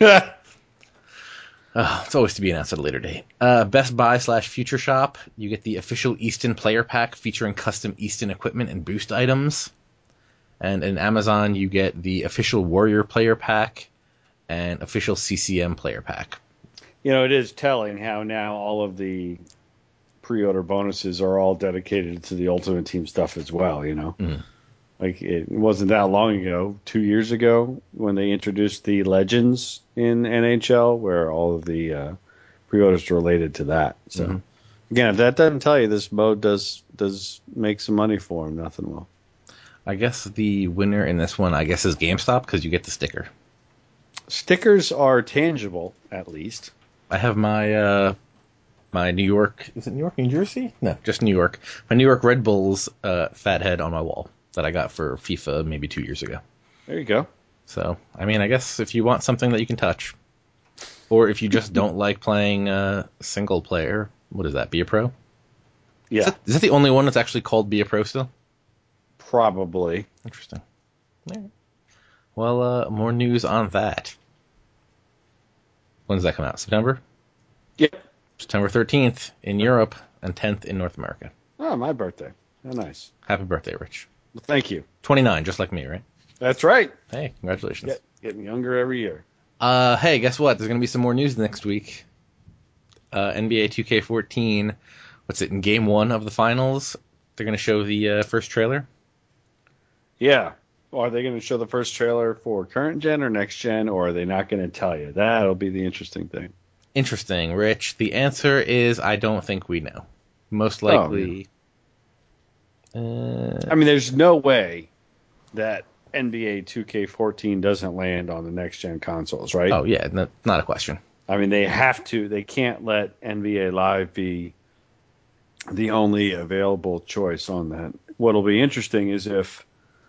uh, it's always to be announced at a later date. Uh, Best Buy slash Future Shop, you get the official Easton player pack featuring custom Easton equipment and boost items. And in Amazon, you get the official Warrior player pack and official C C M player pack.
You know, it is telling how now all of the pre-order bonuses are all dedicated to the Ultimate Team stuff as well, you know.
Mm.
Like, it wasn't that long ago, two years ago, when they introduced the Legends in N H L, where all of the uh, pre-orders related to that. So, mm-hmm. Again, if that doesn't tell you this mode does does make some money for them, nothing will.
I guess the winner in this one, I guess, is GameStop, because you get the sticker.
Stickers are tangible, at least.
I have my uh, my New York, is it New York, New Jersey? No, just New York. My New York Red Bulls uh, Fathead on my wall that I got for FIFA maybe two years ago.
There you go.
So, I mean, I guess if you want something that you can touch, or if you just don't like playing uh, single player, what is that, Be a Pro?
Yeah.
Is that, is that the only one that's actually called Be a Pro still?
Probably.
Interesting. All right. Well, uh, more news on that. When does that come out? September?
Yep.
September thirteenth in Europe and tenth in North America.
Oh, my birthday. Oh, nice.
Happy birthday, Rich.
Well, thank you.
twenty-nine, just like me, right?
That's right.
Hey, congratulations.
Get, getting younger every year.
Uh, hey, guess what? There's going to be some more news next week. Uh, N B A two K fourteen, what's it, in game one of the finals, they're going to show the uh, first trailer?
Yeah. Well, are they going to show the first trailer for current gen or next gen, or are they not going to tell you? That'll be the interesting thing.
Interesting, Rich. The answer is I don't think we know. Most likely.
Oh, yeah. uh, I mean, there's no way that N B A two K fourteen doesn't land on the next gen consoles, right?
Oh, yeah, no, not a question.
I mean, they have to. They can't let N B A Live be the only available choice on that. What'll be interesting is if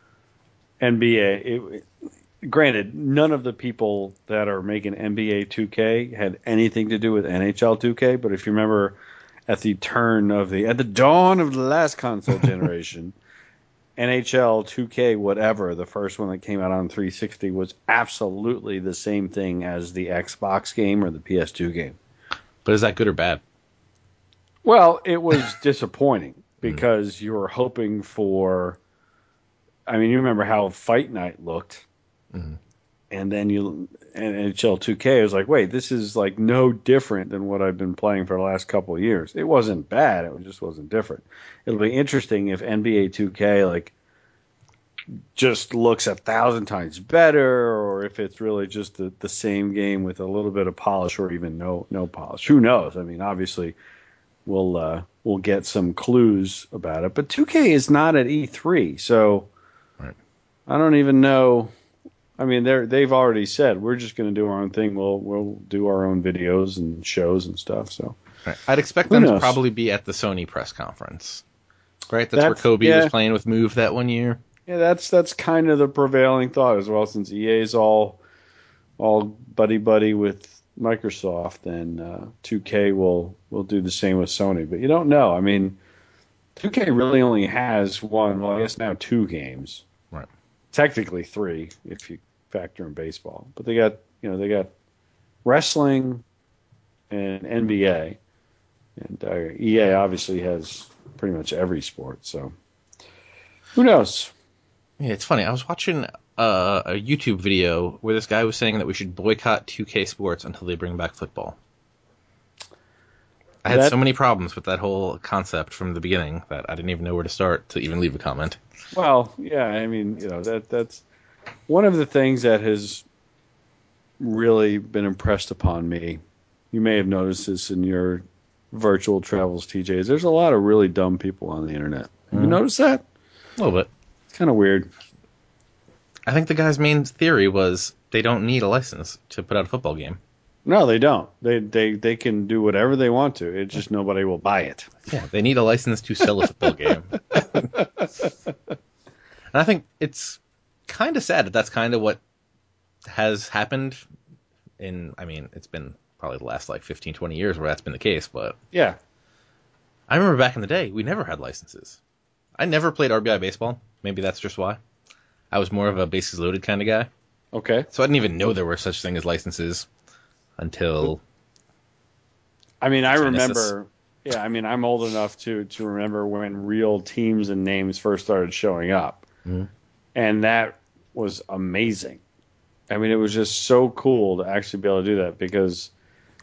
N B A, it, granted, none of the people that are making N B A two K had anything to do with N H L two K, but if you remember at the turn of the, at the dawn of the last console generation, N H L two K whatever, the first one that came out on three sixty, was absolutely the same thing as the Xbox game or the P S two game.
But is that good or bad?
Well, it was disappointing because you were hoping for, I mean, you remember how Fight Night looked.
Mm-hmm.
And then you, and N H L two K was like, wait, this is like no different than what I've been playing for the last couple of years. It wasn't bad. It just wasn't different. It'll be interesting if N B A two K like just looks a thousand times better, or if it's really just the, the same game with a little bit of polish or even no, no polish. Who knows? I mean, obviously we'll, uh, we'll get some clues about it, but two K is not at E three. So
right.
I don't even know. I mean, they're, they've already said we're just going to do our own thing. We'll we'll do our own videos and shows and stuff. So
right. I'd expect them to probably be at the Sony press conference, right? That's, that's where Kobe yeah. was playing with Move that one year.
Yeah, that's that's kind of the prevailing thought as well. Since E A is all all buddy buddy with Microsoft, and uh, two K will will do the same with Sony. But you don't know. I mean, two K really only has one. Well, I guess now two games.
Right.
Technically three if you factor in baseball, but they got, you know, they got wrestling and N B A, and uh, E A obviously has pretty much every sport. So who knows?
Yeah, it's funny. I was watching uh, a YouTube video where this guy was saying that we should boycott two K Sports until they bring back football. I had that, so many problems with that whole concept from the beginning that I didn't even know where to start to even leave a comment.
Well, yeah, I mean, you know, that that's one of the things that has really been impressed upon me. You may have noticed this in your virtual travels, T J. Is there's a lot of really dumb people on the internet. Have mm. you noticed that?
A little bit.
It's kind of weird.
I think the guy's main theory was they don't need a license to put out a football game.
No, they don't. They they they can do whatever they want to. It's just nobody will buy it.
Yeah, they need a license to sell a football game. And I think it's kind of sad that that's kind of what has happened in, I mean, it's been probably the last like fifteen, twenty years where that's been the case, but
yeah.
I remember back in the day, we never had licenses. I never played R B I baseball. Maybe that's just why. I was more of a bases loaded kind of guy.
Okay.
So I didn't even know there were such thing as licenses until
I mean, I Genesis. remember yeah, I mean, I'm old enough to to remember when real teams and names first started showing up.
Mm-hmm. And
that was amazing. I mean, it was just so cool to actually be able to do that because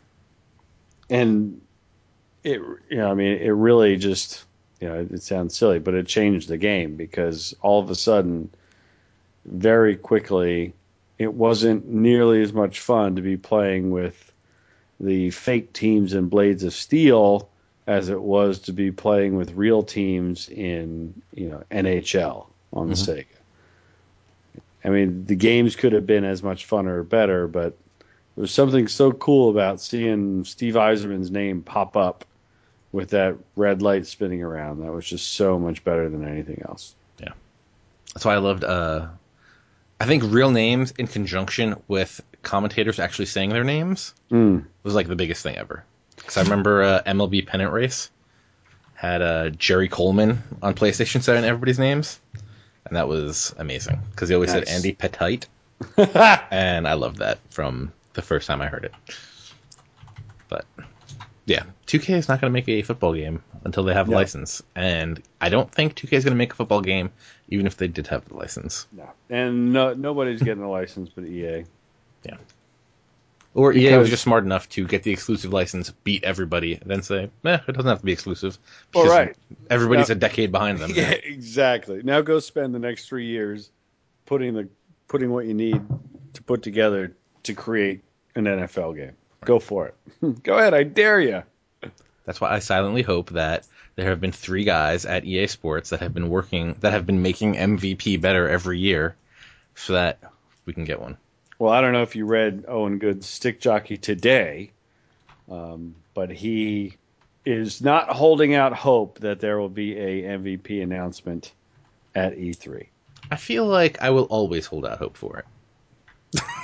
and it you know, I mean, it really just, you know, it sounds silly, but it changed the game because all of a sudden very quickly it wasn't nearly as much fun to be playing with the fake teams in Blades of Steel as it was to be playing with real teams in, you know, N H L on mm-hmm. the Sega. I mean, the games could have been as much fun or better, but there was something so cool about seeing Steve Yzerman's name pop up with that red light spinning around. That was just so much better than anything else.
Yeah. That's why I loved, uh, I think real names in conjunction with commentators actually saying their names
mm.
was like the biggest thing ever. Because I remember uh, M L B Pennant Race had uh, Jerry Coleman on PlayStation saying everybody's names. And that was amazing. Because he always nice. said Andy Petite. And I loved that from the first time I heard it. But yeah, two K is not going to make a football game until they have a no. license. And I don't think two K is going to make a football game even if they did have the license.
No. And no, nobody's getting a license but E A.
Yeah. Or because E A was just smart enough to get the exclusive license, beat everybody, then say, eh, it doesn't have to be exclusive.
All right.
Everybody's
now,
a decade behind them.
Yeah, exactly. Now go spend the next three years putting the putting what you need to put together to create an N F L game. Go for it. Go ahead. I dare you.
That's why I silently hope that there have been three guys at E A Sports that have been working, that have been making M V P better every year so that we can get one.
Well, I don't know if you read Owen Good's Stick Jockey today, um, but he is not holding out hope that there will be a M V P announcement at E three.
I feel like I will always hold out hope for it.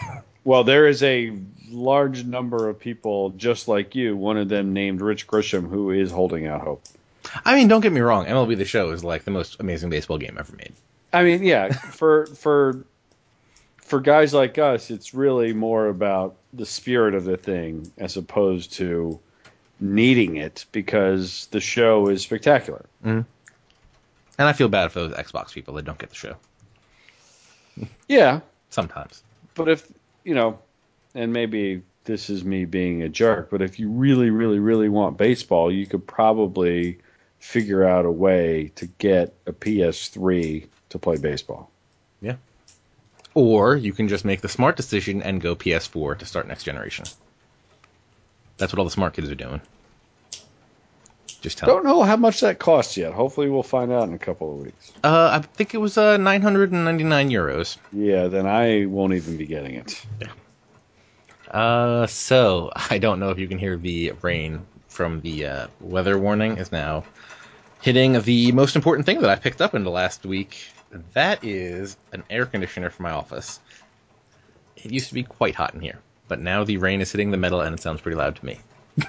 Well, there is a large number of people just like you, one of them named Rich Grisham, who is holding out hope.
I mean, don't get me wrong. M L B The Show is like the most amazing baseball game ever made.
I mean, yeah, for for for guys like us, it's really more about the spirit of the thing as opposed to needing it because the show is spectacular.
Mm-hmm. And I feel bad for those Xbox people that don't get the show.
Yeah.
Sometimes.
But if, you know, and maybe this is me being a jerk, but if you really, really, really want baseball, you could probably figure out a way to get a P S three to play baseball.
Yeah. Or you can just make the smart decision and go P S four to start next generation. That's what all the smart kids are doing. Just tell
Don't know how much that costs yet. Hopefully we'll find out in a couple of weeks.
Uh, I think it was uh, nine hundred ninety-nine euros.
Yeah, then I won't even be getting it.
Yeah. Uh, so, I don't know if you can hear the rain from the uh, weather warning is now hitting the most important thing that I picked up in the last week. That is an air conditioner for my office. It used to be quite hot in here, but now the rain is hitting the metal and it sounds pretty loud to me.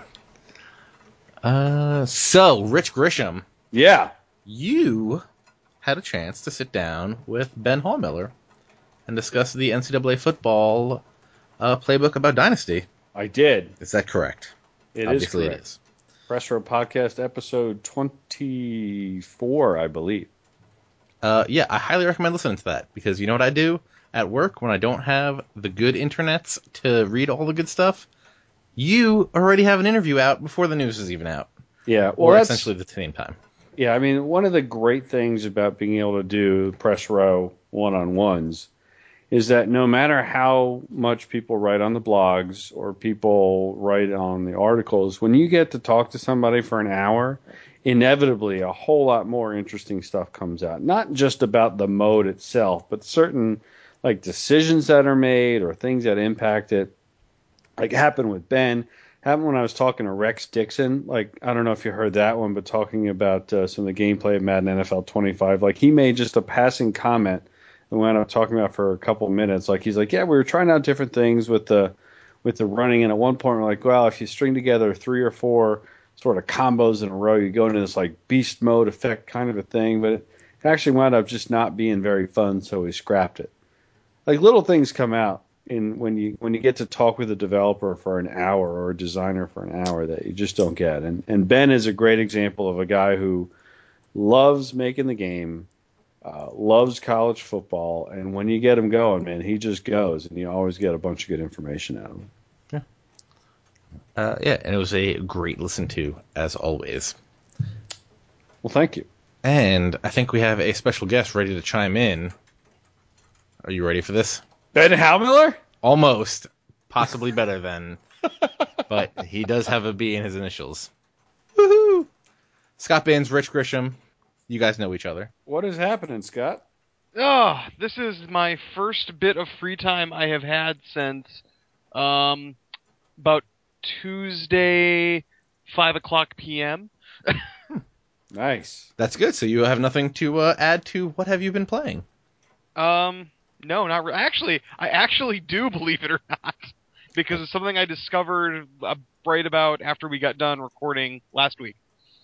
uh, so, Rich Grisham.
Yeah.
You had a chance to sit down with Ben Hallmiller and discuss the N C double A football uh, playbook about Dynasty.
I did.
Is that correct?
It
Obviously
is correct.
It is.
Press Row Podcast episode twenty-four, I believe.
Uh, yeah, I highly recommend listening to that because you know what I do at work when I don't have the good internets to read all the good stuff? You already have an interview out before the news is even out.
Yeah, well,
or
that's
essentially the same time.
Yeah, I mean, one of the great things about being able to do Press Row one-on-ones is that no matter how much people write on the blogs or people write on the articles, when you get to talk to somebody for an hour, inevitably a whole lot more interesting stuff comes out. Not just about the mode itself, but certain like decisions that are made or things that impact it. Like it happened with Ben. Happened when I was talking to Rex Dixon. Like, I don't know if you heard that one, but talking about uh, some of the gameplay of Madden N F L twenty-five. Like, he made just a passing comment and wound up talking about for a couple minutes. Like, he's like, yeah, we were trying out different things with the with the running. And at one point, we're like, well, if you string together three or four sort of combos in a row, you go into this, like, beast mode effect kind of a thing. But it actually wound up just not being very fun, so we scrapped it. Like, little things come out. In when you when you get to talk with a developer for an hour or a designer for an hour that you just don't get. And and Ben is a great example of a guy who loves making the game, uh, loves college football, and when you get him going, man, he just goes, and you always get a bunch of good information out of him.
Yeah. Uh, yeah, and it was a great listen to, as always.
Well, thank you.
And I think we have a special guest ready to chime in. Are you ready for this?
Ben Hallmiller?
Almost. Possibly better than. But he does have a B in his initials. Woohoo! Scott Binns, Rich Grisham. You guys know each other.
What is happening, Scott?
Oh, this is my first bit of free time I have had since um, about Tuesday, five o'clock p.m.
Nice.
That's good. So you have nothing to uh, add to what have you been playing?
Um, no, not really. Actually, I actually do, believe it or not, because it's something I discovered uh, right about after we got done recording last week.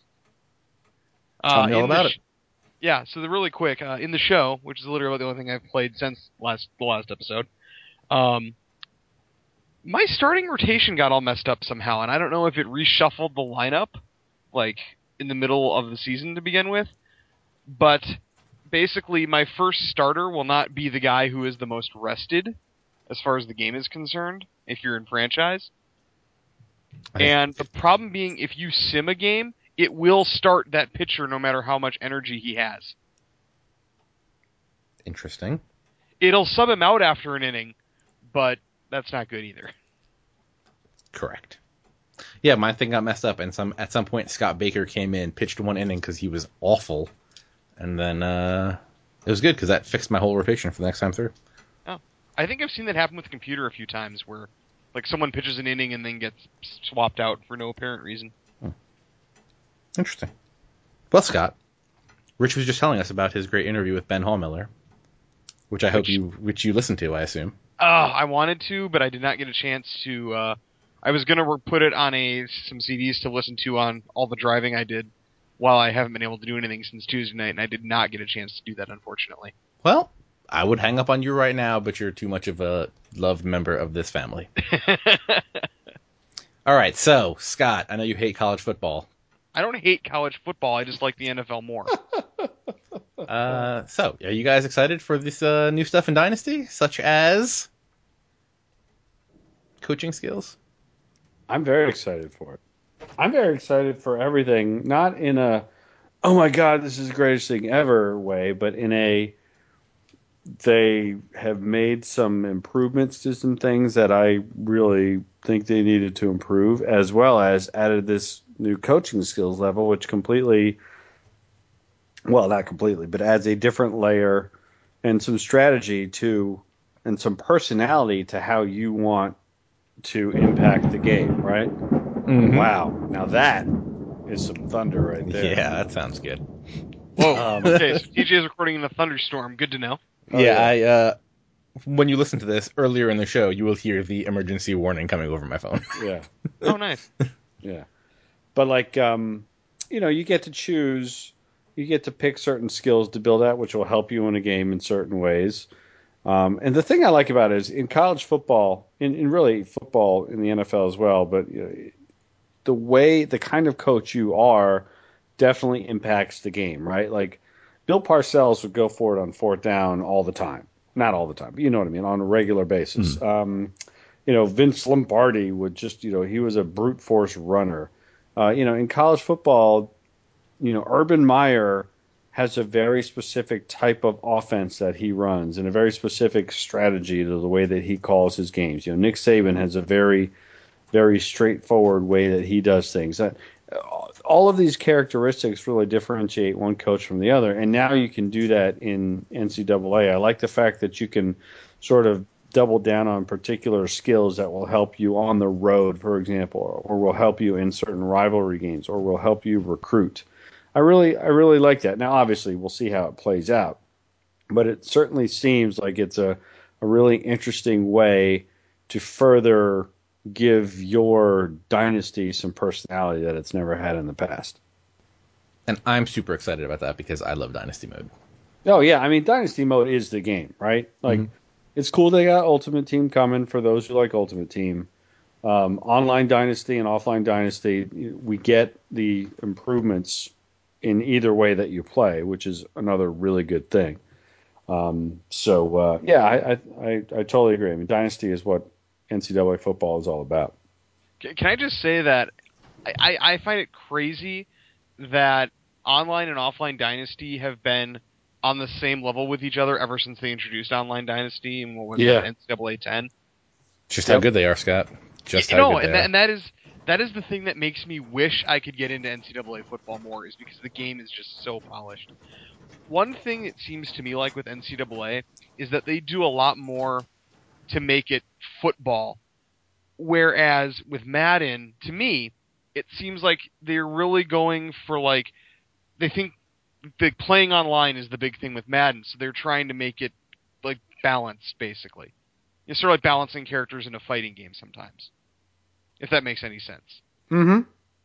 Tell
Uh,
me all
in the
about
sh-
it.
Yeah, so the really quick, uh, in the show, which is literally the only thing I've played since last the last episode, um, my starting rotation got all messed up somehow, and I don't know if it reshuffled the lineup, like, in the middle of the season to begin with, but basically my first starter will not be the guy who is the most rested, as far as the game is concerned, if you're in franchise. And the problem being, if you sim a game, it will start that pitcher no matter how much energy he has.
Interesting.
It'll sub him out after an inning, but that's not good either.
Correct. Yeah, my thing got messed up, and some at some point Scott Baker came in, pitched one inning because he was awful, and then uh, it was good because that fixed my whole rotation for the next time through.
Oh, I think I've seen that happen with the computer a few times, where like someone pitches an inning and then gets swapped out for no apparent reason.
Hmm. Interesting. Well, Scott, Rich was just telling us about his great interview with Ben Hallmiller, which I hope
Which-
you which you listened to, I assume.
Oh, I wanted to, but I did not get a chance to. Uh, I was gonna put it on a some C Ds to listen to on all the driving I did, while I haven't been able to do anything since Tuesday night, and I did not get a chance to do that, unfortunately.
Well, I would hang up on you right now, but you're too much of a loved member of this family. All right, so Scott, I know you hate college football.
I don't hate college football. I just like the N F L more.
Uh, so, are you guys excited for this uh, new stuff in Dynasty, such as coaching skills?
I'm very excited for it. I'm very excited for everything, not in a, oh my God, this is the greatest thing ever way, but in a, they have made some improvements to some things that I really think they needed to improve, as well as added this new coaching skills level, which completely, well, not completely, but adds a different layer and some strategy to, and some personality to how you want to impact the game, right?
Mm-hmm.
Wow. Now that is some thunder right there.
Yeah, that sounds good.
Whoa.
Um,
Okay, so T J is recording in a thunderstorm. Good to know.
Oh,
yeah,
yeah.
I. Uh, when you listen to this earlier in the show, you will hear the emergency warning coming over my phone.
Yeah.
Oh, nice.
Yeah. But like, um, you know, you get to choose, you get to pick certain skills to build out, which will help you in a game in certain ways. Um, and the thing I like about it is in college football, in, in really football in the N F L as well, but you know, the way, the kind of coach you are definitely impacts the game, right? Like Bill Parcells would go for it on fourth down all the time. Not all the time, but you know what I mean, on a regular basis.
Mm.
Um, you know, Vince Lombardi would just, you know, he was a brute force runner. Uh, you know, in college football, you know, Urban Meyer has a very specific type of offense that he runs and a very specific strategy to the way that he calls his games. You know, Nick Saban has a very, very straightforward way that he does things. That, all of these characteristics really differentiate one coach from the other, and now you can do that in N C double A. I like the fact that you can sort of double down on particular skills that will help you on the road, for example, or will help you in certain rivalry games, or will help you recruit. I really, I really like that. Now, obviously, we'll see how it plays out, but it certainly seems like it's a, a really interesting way to further give your dynasty some personality that it's never had in the past.
And I'm super excited about that because I love Dynasty mode.
Oh, yeah. I mean, Dynasty mode is the game, right? Like, mm-hmm. It's cool they got Ultimate Team coming for those who like Ultimate Team. Um, online Dynasty and offline Dynasty, we get the improvements in either way that you play, which is another really good thing. Um, so, uh, yeah, I, I, I, I totally agree. I mean, Dynasty is what N C double A football is all about.
Can I just say that I, I find it crazy that online and offline Dynasty have been on the same level with each other ever since they introduced online Dynasty and what was
yeah.
it, N C double A ten.
Just
yep.
how good they are, Scott. Just
you
how
know,
good
and
they
that,
are.
and that is that is the thing that makes me wish I could get into N C double A football more, is because the game is just so polished. One thing it seems to me like with N C double A is that they do a lot more to make it football, whereas with Madden, to me, it seems like they're really going for, like, they think the playing online is the big thing with Madden, so they're trying to make it like balance, basically. It's sort of like balancing characters in a fighting game sometimes, if that makes any sense.
Mm-hmm.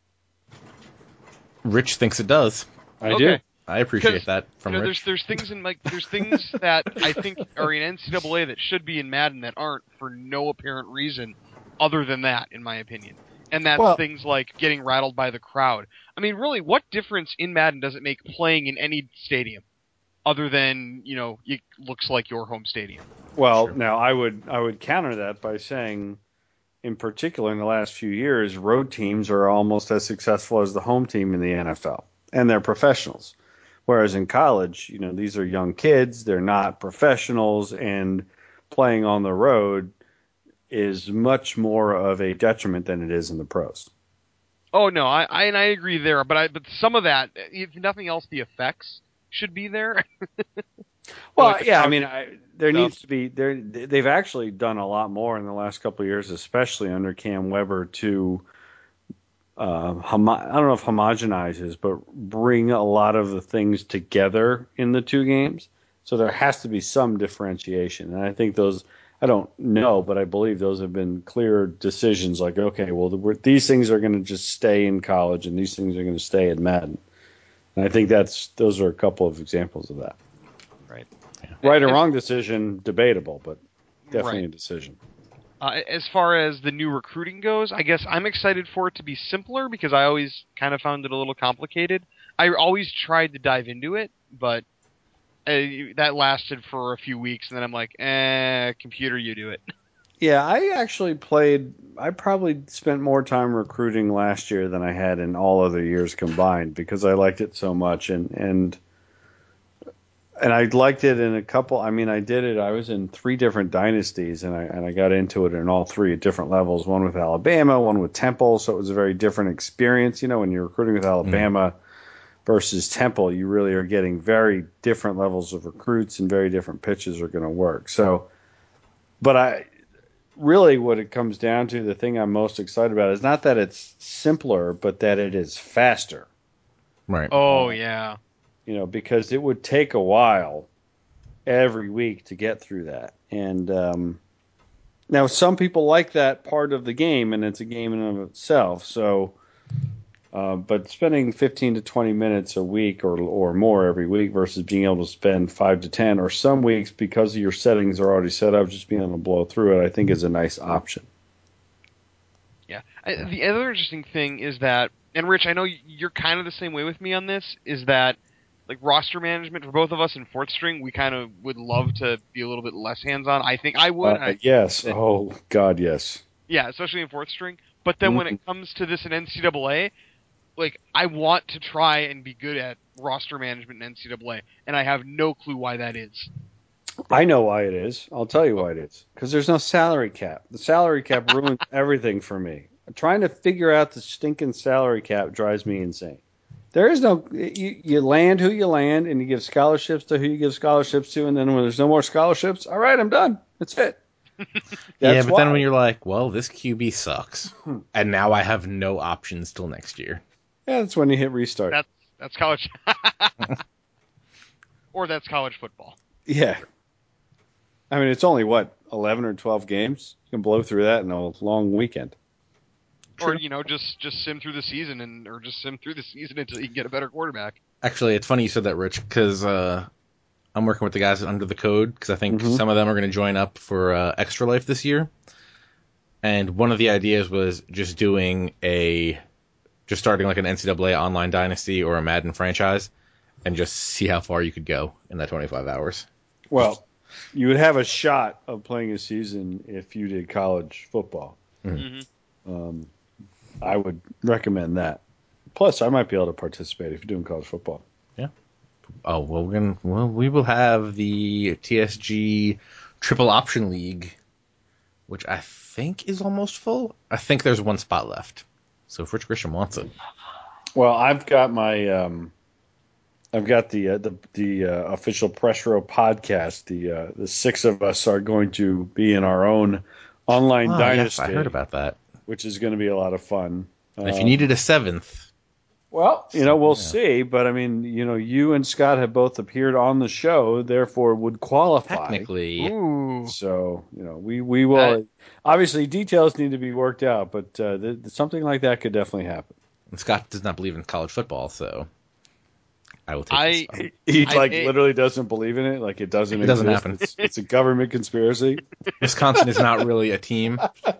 Rich thinks it does.
I
okay.
do.
I appreciate
because,
that from
you know,
Rich.
There's there's things in like there's things that I think are in N C double A that should be in Madden that aren't for no apparent reason other than that, in my opinion. And that's
well,
things like getting rattled by the crowd. I mean, really, what difference in Madden does it make playing in any stadium, other than, you know, it looks like your home stadium?
Well,
Sure.
now I would I would counter that by saying, in particular, in the last few years, road teams are almost as successful as the home team in the N F L, and they're professionals. Whereas in college, you know, these are young kids, they're not professionals, and playing on the road is much more of a detriment than it is in the pros.
Oh no, I, I and I agree there, but I but some of that, if nothing else, the effects should be there.
Well,
like
yeah, I mean, I, there
stuff.
needs to be there. They've actually done a lot more in the last couple of years, especially under Cam Weber, to uh, homo- I don't know if homogenizes, but bring a lot of the things together in the two games. So there has to be some differentiation, and I think those I don't know, but I believe those have been clear decisions. Like, okay, well, the, these things are going to just stay in college, and these things are going to stay in Madden. And I think that's those are a couple of examples of that.
Right.
Right or wrong decision, debatable, but definitely
Right.
a decision.
Uh, as far as the new recruiting goes, I guess I'm excited for it to be simpler because I always kind of found it a little complicated. I always tried to dive into it, but uh, that lasted for a few weeks, and then I'm like, eh, computer, you do it.
Yeah, I actually played. I probably spent more time recruiting last year than I had in all other years combined because I liked it so much, and and and I liked it in a couple. I mean, I did it. I was in three different dynasties, and I and I got into it in all three at different levels. One with Alabama, one with Temple. So it was a very different experience. You know, when you're recruiting with Alabama mm. versus Temple, you really are getting very different levels of recruits, and very different pitches are going to work. So, but I really, what it comes down to, the thing I'm most excited about is not that it's simpler, but that it is faster.
Right.
Oh yeah.
You know, because it would take a while every week to get through that. And um, now some people like that part of the game, and it's a game in and of itself. So, uh, but spending fifteen to twenty minutes a week or or more every week versus being able to spend five to ten, or some weeks because of your settings are already set up, just being able to blow through it, I think is a nice option.
Yeah. I, the other interesting thing is that, and Rich, I know you're kind of the same way with me on this, is that like roster management for both of us in fourth string, we kind of would love to be a little bit less hands-on. I think I would.
Uh,
I,
yes.
that,
oh, God, yes.
Yeah, especially in fourth string. But then mm-hmm. when it comes to this in N C double A, like I want to try and be good at roster management in N C double A, and I have no clue why that is.
I know why it is. I'll tell you why it is. Because there's no salary cap. The salary cap ruins everything for me. Trying to figure out the stinking salary cap drives me insane. There is no, you, you land who you land, and you give scholarships to who you give scholarships to, and then when there's no more scholarships, all right, I'm done. That's it.
That's yeah, but why. Then when you're like, well, this Q B sucks, and now I have no options till next year.
Yeah, that's when you hit restart.
That's, that's college. Or that's college football.
Yeah. I mean, it's only, what, eleven or twelve games? You can blow through that in a long weekend.
Or, you know, just, just sim through the season, and or just sim through the season until you can get a better quarterback.
Actually, it's funny you said that, Rich, because uh, I'm working with the guys under the code, because I think mm-hmm. some of them are going to join up for uh, Extra Life this year. And one of the ideas was just doing a, just starting like an N C double A online dynasty or a Madden franchise, and just see how far you could go in that twenty-five hours.
Well, you would have a shot of playing a season if you did college football.
Mm-hmm.
Um, I would recommend that. Plus, I might be able to participate if you're doing college football.
Yeah. Oh well, we're gonna well we will have the T S G Triple Option League, which I think is almost full. I think there's one spot left. So if Rich Grisham wants it.
Well, I've got my um, I've got the uh, the the uh, official Press Row podcast. The uh, the six of us are going to be in our own online
oh,
dynasty.
Yes, I heard about that.
Which is going to be a lot of fun.
And if you needed a seventh.
Well, you know, we'll yeah. see. But, I mean, you know, you and Scott have both appeared on the show, therefore would qualify.
Technically.
Ooh.
So, you know, we, we will. Uh, obviously, details need to be worked out, but uh, th- something like that could definitely happen.
And Scott does not believe in college football, so I will take
I,
this.
He, he like, I, literally doesn't believe in it. Like, it doesn't
It doesn't happen.
It's, it's a government conspiracy.
Wisconsin is not really a team.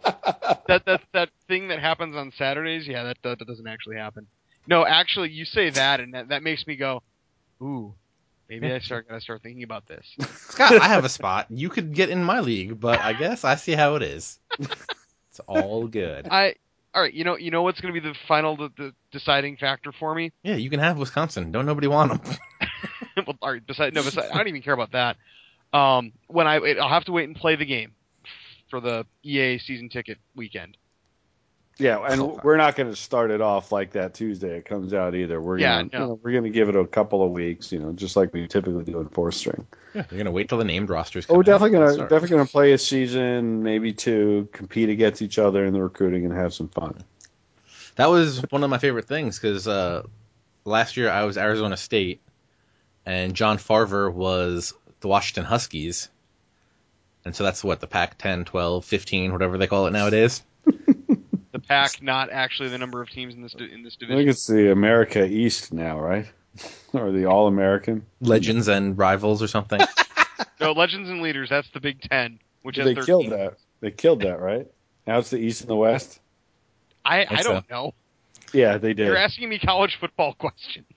that that that thing that happens on Saturdays, yeah, that, that that doesn't actually happen. No, actually, you say that, and that, that makes me go, ooh, maybe I start gotta start thinking about this.
Scott, I have a spot. You could get in my league, but I guess I see how it is. It's all good.
I all right. You know, you know what's gonna be the final the, the deciding factor for me?
Yeah, you can have Wisconsin. Don't nobody want them.
Well, all right. Beside, no, beside, I don't even care about that. Um, when I I'll have to wait and play the game for the E A season ticket weekend.
Yeah, and oh, we're not going to start it off like that Tuesday it comes out either. We're
yeah,
gonna,
no.
you know, we're going to give it a couple of weeks, you know, just like we typically do in fourth string.
Yeah, you're going to wait till the named rosters come
oh, we're definitely going to
start.
definitely going to play a season, maybe two, compete against each other in the recruiting and have some fun.
That was one of my favorite things because uh, last year I was Arizona State, and John Farver was the Washington Huskies. And so that's what, the Pac ten, twelve, fifteen, whatever they call it nowadays?
The Pac, not actually the number of teams in this di- in this
I think
division.
it's the America East now, right? Or the All American.
Legends and Rivals or something?
No, Legends and Leaders. That's the Big Ten, which has
They
thirteen.
killed that. They killed that, right? Now it's the East and the West.
I I
Think
don't
so.
know.
Yeah, they did.
You're asking me college football questions.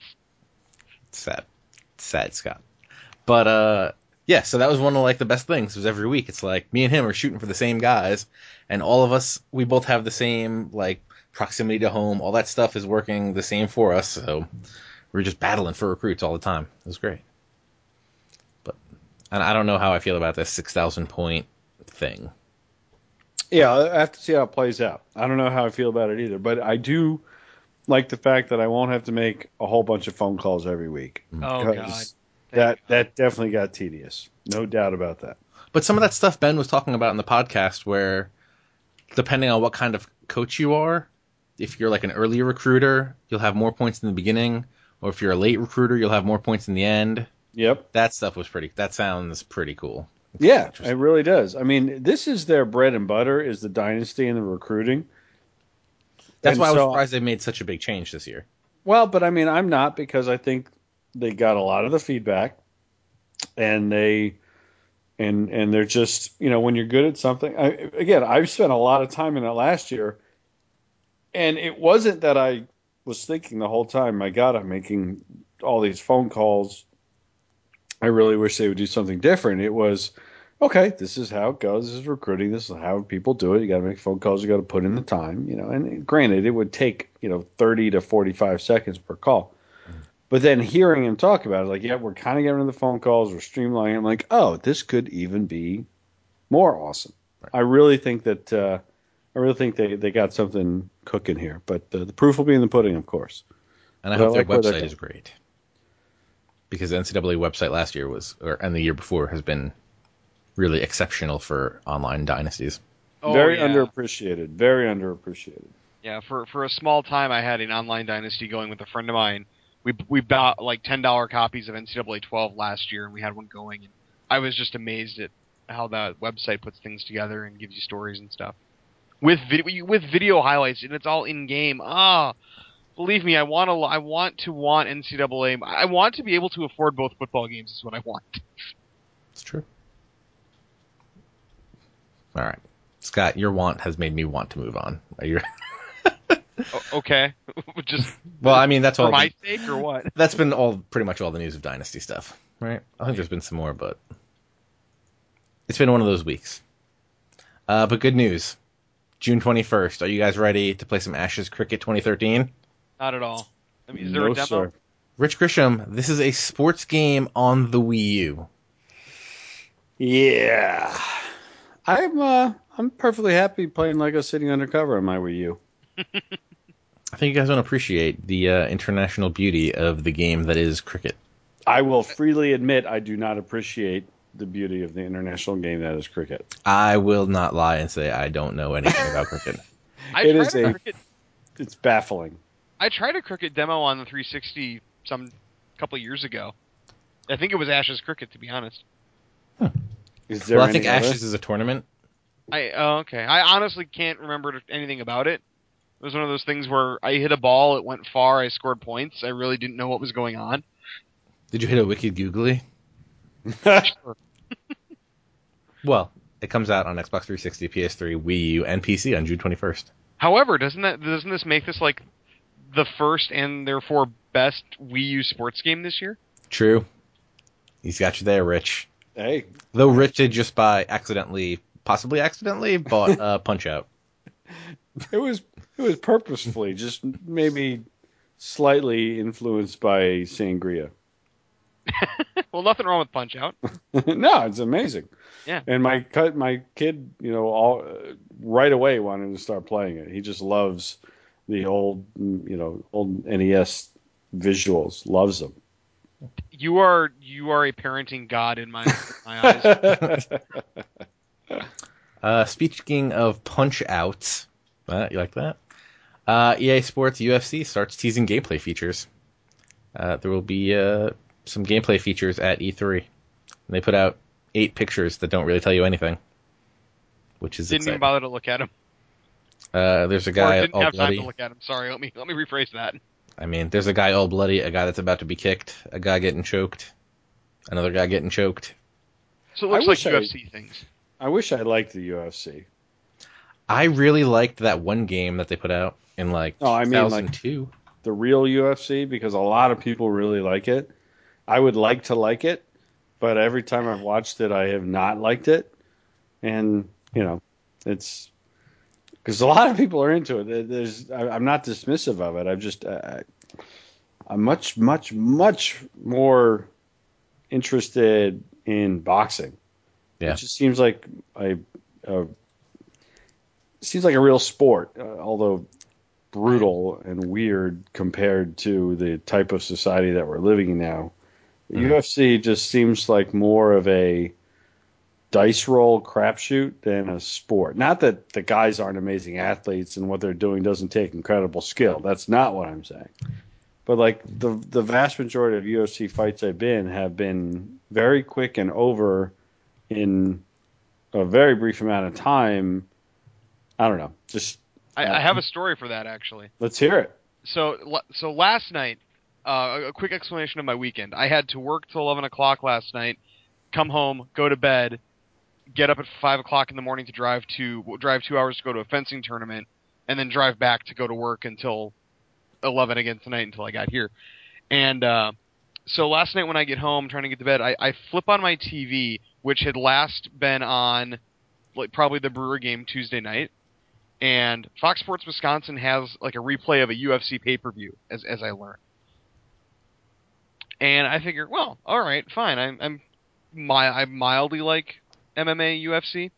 Sad. Sad, Scott. But, uh, yeah, so that was one of, like, the best things, was every week. It's like, me and him are shooting for the same guys, and all of us, we both have the same, like, proximity to home. All that stuff is working the same for us, so we're just battling for recruits all the time. It was great. But, and I don't know how I feel about this six thousand point thing.
Yeah, I have to see how it plays out. I don't know how I feel about it either, but I do like the fact that I won't have to make a whole bunch of phone calls every week.
Oh
Because
God. Thank
That
God.
that definitely got tedious. No doubt about that.
But some of that stuff Ben was talking about in the podcast where, depending on what kind of coach you are, if you're like an early recruiter, you'll have more points in the beginning, or if you're a late recruiter, you'll have more points in the end.
Yep.
That stuff was pretty, that sounds pretty cool.
Yeah, it really does. I mean, this is their bread and butter, is the dynasty and the recruiting.
That's
And
why I was
so-
surprised they made such a big change this year.
Well, but I mean, I'm not, because I think they got a lot of the feedback, and they and and they're just, you know, when you're good at something. I, again, I've spent a lot of time in it last year, and it wasn't that I was thinking the whole time, my God, I'm making all these phone calls. I really wish they would do something different. It was, okay, this is how it goes. This is recruiting. This is how people do it. You got to make phone calls. You got to put in the time, you know. And granted, it would take, you know, thirty to forty-five seconds per call. But then hearing him talk about it, like, yeah, we're kind of getting rid of the phone calls. We're streamlining. I'm like, oh, this could even be more awesome.
Right.
I really think that uh, I really think they, they got something cooking here. But uh, the proof will be in the pudding, of course.
And I
But I
hope
like where
their
they're
website is great. Because the N C double A website last year was, or and the year before, has been really exceptional for online dynasties.
Oh,
Very
yeah.
underappreciated. Very underappreciated.
Yeah, for for a small time, I had an online dynasty going with a friend of mine. We we bought like ten dollar copies of N C double A twelve last year, and we had one going. And I was just amazed at how that website puts things together and gives you stories and stuff with video with video highlights, and it's all in game. Ah, believe me, I want to I want to want N C double A. I want to be able to afford both football games. Is what I want.
It's true. All right. Scott, your want has made me want to move on. Are you...
O- okay, just
Well, I mean, that's
for
all.
my
the-
sake or what?
That's been all, pretty much all the news of Dynasty stuff, right? I think there's been some more, but it's been one of those weeks. Uh, but good news. June twenty-first. Are you guys ready to play some Ashes Cricket twenty thirteen?
Not at all. I mean, is there
No,
a demo?
sir.
Rich Grisham, this is a sports game on the Wii U.
Yeah. I'm uh, I'm perfectly happy playing Lego City Undercover on my Wii U.
I think you guys don't appreciate the uh, international beauty of the game that is cricket.
I will freely admit I do not appreciate the beauty of the international game that is cricket.
I will not lie and say I don't know anything about cricket.
I
It
tried
is
a
a-
cricket.
It's baffling.
I tried a cricket demo on the three sixty some couple of years ago. I think it was Ashes Cricket, to be honest.
Is there
Well, I
any
think
other?
Ashes is a tournament.
I oh, okay. I honestly can't remember anything about it. It was one of those things where I hit a ball, it went far, I scored points. I really didn't know what was going on.
Did you hit a wicked googly?
Sure.
Well, it comes out on Xbox three sixty, P S three, Wii U, and P C on June twenty-first.
However, doesn't that doesn't this make this like the first and therefore best Wii U sports game this year?
True. He's got you there, Rich.
Hey,
Though Rich did just by accidentally, possibly accidentally, bought uh, Punch Out.
it was it was purposefully, just maybe slightly influenced by sangria.
Well, nothing wrong with Punch Out.
No, it's amazing.
Yeah.
And my cut, my kid, you know, all uh, right away wanted to start playing it. He just loves the old, mm, you know, old N E S visuals. Loves them.
You are you are a parenting god in my in my eyes.
Uh, speaking of Punch Outs, uh, you like that? Uh, E A Sports U F C starts teasing gameplay features. Uh, there will be uh, some gameplay features at E three. And they put out eight pictures that don't really tell you anything, which is
Didn't
exciting.
even bother to look at him.
Uh, there's a
Or
guy
didn't
all
have
bloody.
time to look at him. Sorry, let me let me rephrase that.
I mean, there's a guy all bloody, a guy that's about to be kicked, a guy getting choked, another guy getting choked.
So it
I
looks like
wish I-
U F C things.
I wish I liked the U F C.
I really liked that one game that they put out in like
Oh, I mean, like-
two thousand two.
The real U F C, because a lot of people really like it. I would like to like it, but every time I've watched it, I have not liked it. And, you know, it's because a lot of people are into it. There's, I- I'm not dismissive of it. I'm just, uh, I'm much, much, much more interested in boxing.
Yeah.
It just seems like a, a seems like a real sport, uh, although brutal and weird compared to the type of society that we're living in now. The
Mhm.
U F C just seems like more of a dice roll crapshoot than a sport. Not that the guys aren't amazing athletes and what they're doing doesn't take incredible skill. That's not what I'm saying. But like the the vast majority of U F C fights I've been have been very quick and over in a very brief amount of time. I don't know. Just
I,
uh,
I have a story for that actually.
let's hear it.
So l- so last night, uh, a quick explanation of my weekend. I had to work till eleven o'clock last night, come home, go to bed, get up at five o'clock in the morning to drive to drive two hours to go to a fencing tournament, and then drive back to go to work until eleven again tonight until I got here. And uh, so last night when I get home, trying to get to bed, I, I flip on my T V, which had last been on like probably the Brewer game Tuesday night. And Fox Sports Wisconsin has like a replay of a U F C pay-per-view, as as I learned. And I figured, well, all right, fine. I'm I'm mi- I mildly like M M A U F C.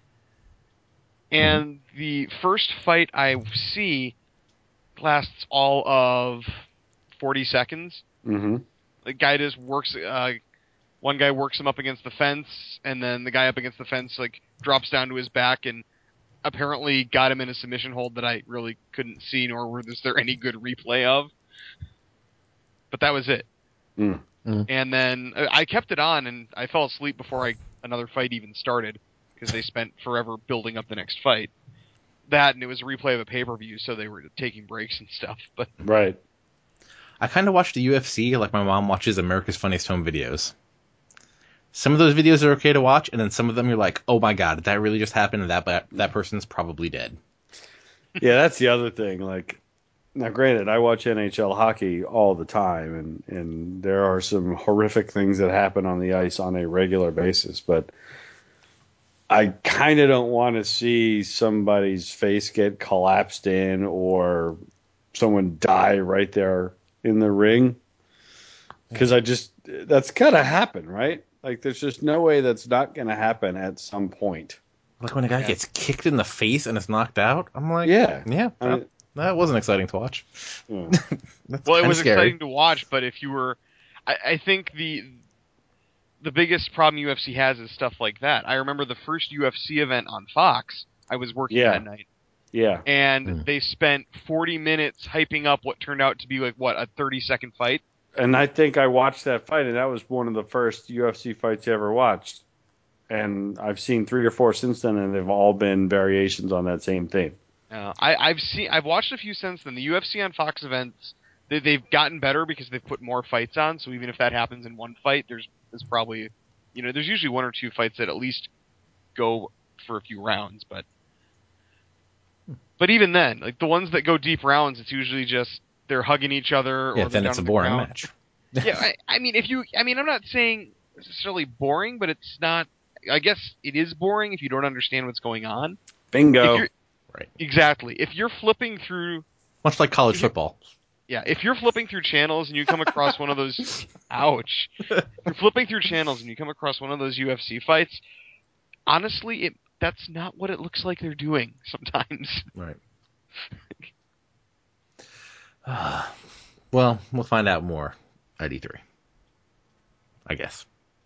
And the first fight I see lasts all of forty seconds.
Mm-hmm.
The guy just works. Uh, one guy works him up against the fence, and then the guy up against the fence like drops down to his back and apparently got him in a submission hold that I really couldn't see, nor was there any good replay of. But that was it.
Mm.
Mm.
And then uh, I kept it on, and I fell asleep before I another fight even started because they spent forever building up the next fight. That, and it was a replay of a pay-per-view, so they were taking breaks and stuff. But
Right.
I kind of watch the U F C like my mom watches America's Funniest Home Videos. Some of those videos are okay to watch, and then some of them you're like, oh my god, did that really just happen? And that that person's probably dead.
Yeah, that's the other thing. Like, now, granted, I watch N H L hockey all the time, and, and there are some horrific things that happen on the ice on a regular basis, but I kind of don't want to see somebody's face get collapsed in or someone die right there in the ring. Because I just, that's got to happen, right? Like, there's just no way that's not going to happen at some point.
Like when a guy
Yeah.
gets kicked in the face and is knocked out, I'm like,
Yeah.
yeah,
I
that,
mean,
that wasn't exciting to watch.
yeah.
That's
well, it
kinda
was
scary.
exciting to watch. But if you were, I, I think the the biggest problem U F C has is stuff like that. I remember the first U F C event on Fox. I was working
Yeah.
that night.
Yeah.
And
Hmm.
they spent forty minutes hyping up what turned out to be like what a thirty second fight.
And I think I watched that fight, and that was one of the first U F C fights I ever watched. And I've seen three or four since then, and they've all been variations on that same theme.
Uh, I, I've seen, I've watched a few since then. The U F C on Fox events, they, they've gotten better because they've put more fights on. So even if that happens in one fight, there's, there's probably, you know, there's usually one or two fights that at least go for a few rounds. But, but even then, like the ones that go deep rounds, it's usually just they're hugging each other. Or
Yeah,
they're
then
down
it's a
on the
boring
ground.
match.
Yeah, I, I mean, if you, I mean, I'm not saying necessarily boring, but it's not. I guess it is boring if you don't understand what's going on.
Bingo.
If you're,
Right.
Exactly. If you're flipping through,
Much like college
If you-
football.
yeah, if you're flipping through channels and you come across one of those, ouch. If you're flipping through channels and you come across one of those U F C fights, honestly, it that's not what it looks like they're doing sometimes.
Right. Well, we'll find out more at E three. I guess.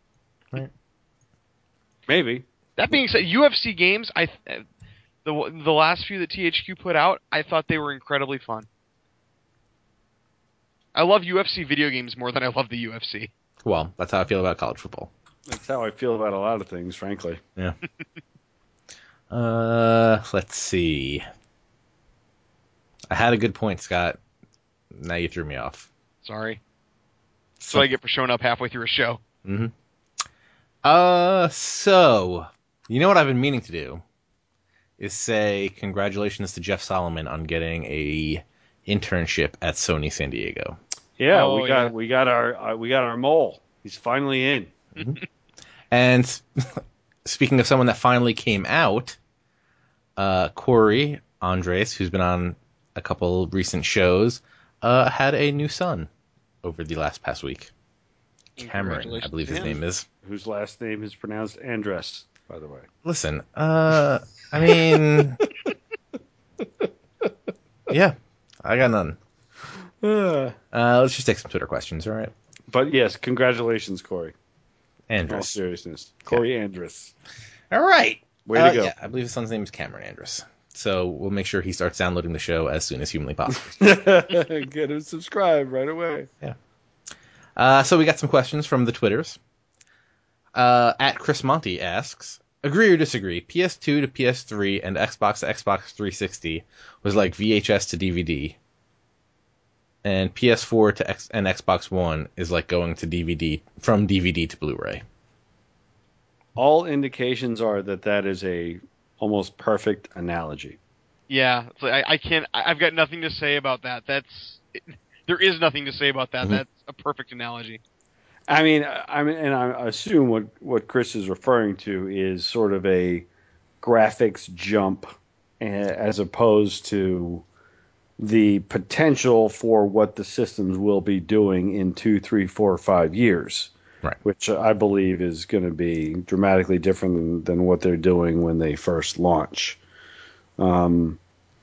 Maybe.
That being said, U F C games, I the the last few that T H Q put out, I thought they were incredibly fun. I love U F C video games more than I love the U F C.
Well, that's how I feel about college football.
That's how I feel about a lot of things, frankly.
Yeah. uh, let's see. I had a good point, Scott. Now you threw me off.
Sorry. That's what I get for showing up halfway through a show.
Mm-hmm. Uh, so, you know what I've been meaning to do? Is say congratulations to Jeff Solomon on getting a internship at Sony San Diego.
Yeah,
Oh,
we got
yeah.
we got our uh, we got our mole. He's finally in.
Mm-hmm. And speaking of someone that finally came out, uh, Corey Andres, who's been on a couple recent shows, uh, had a new son over the last past week. Cameron, I believe his name is.
Whose last name is pronounced Andres, by the way.
Listen, uh, I mean, yeah, I got none.
Uh,
Uh, let's just take some Twitter questions, all right?
but yes, congratulations, Corey. In all
Andres.
seriousness, Corey Andres.
All right.
Way
Uh,
to go.
Yeah, I believe his son's name is Cameron Andres. So we'll make sure he starts downloading the show as soon as humanly possible.
Get him subscribed right away.
Uh, so we got some questions from the Twitters. Uh, at Chris Monty asks, agree or disagree? P S two to P S three and Xbox to Xbox three sixty was like V H S to D V D. And P S four to X- and Xbox One is like going to D V D from D V D to Blu-ray.
All indications are that that is a almost perfect analogy.
Yeah, it's like, I, I can't. I, I've got nothing to say about that. That's it, there is nothing to say about that.
Mhm.
That's a perfect analogy.
I mean, I mean, and I assume what what Chris is referring to is sort of a graphics jump, eh, as opposed to the potential for what the systems will be doing in two, three, four, five years.
Right.
Which I believe is going to be dramatically different than, than what they're doing when they first launch. Um,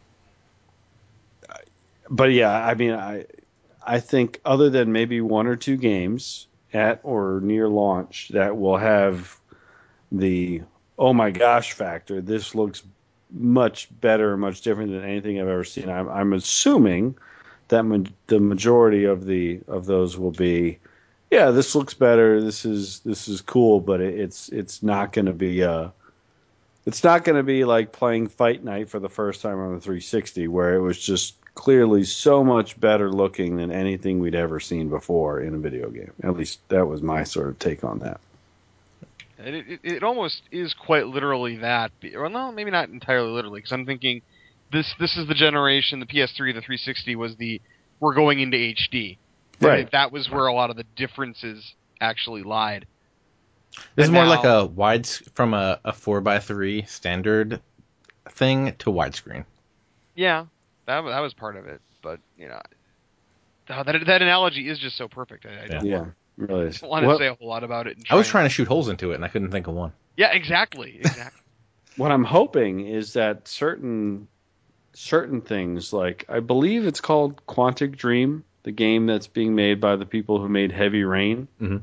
but yeah, I mean, I I think other than maybe one or two games at or near launch that will have the oh my gosh factor, this looks much better, much different than anything I've ever seen. I'm, I'm assuming that ma- the majority of the of those will be, yeah, this looks better. This is this is cool, but it, it's it's not going to be uh it's not going to be like playing Fight Night for the first time on the three sixty, where it was just clearly so much better looking than anything we'd ever seen before in a video game. At least that was my sort of take on that.
It, it, it almost is quite literally that. Well, no, maybe not entirely literally, because I'm thinking this this is the generation. The P S three, the three sixty was the we're going into H D.
Right.
That was where a lot of the differences actually lied.
This is
And
more
now-
like a wide from a, a four by three standard thing to widescreen.
Yeah, that wa- that was part of it. But you know, uh, that that analogy is just so perfect. I, I don't
Yeah,
want,
it really
I
is.
don't want to
What-
say a whole lot about it. And
I was
and-
trying to shoot holes into it, and I couldn't think of one.
Yeah, exactly, exactly.
What I'm hoping is that certain certain things, like I believe it's called Quantic Dream, the game that's being made by the people who made Heavy Rain,
Mhm.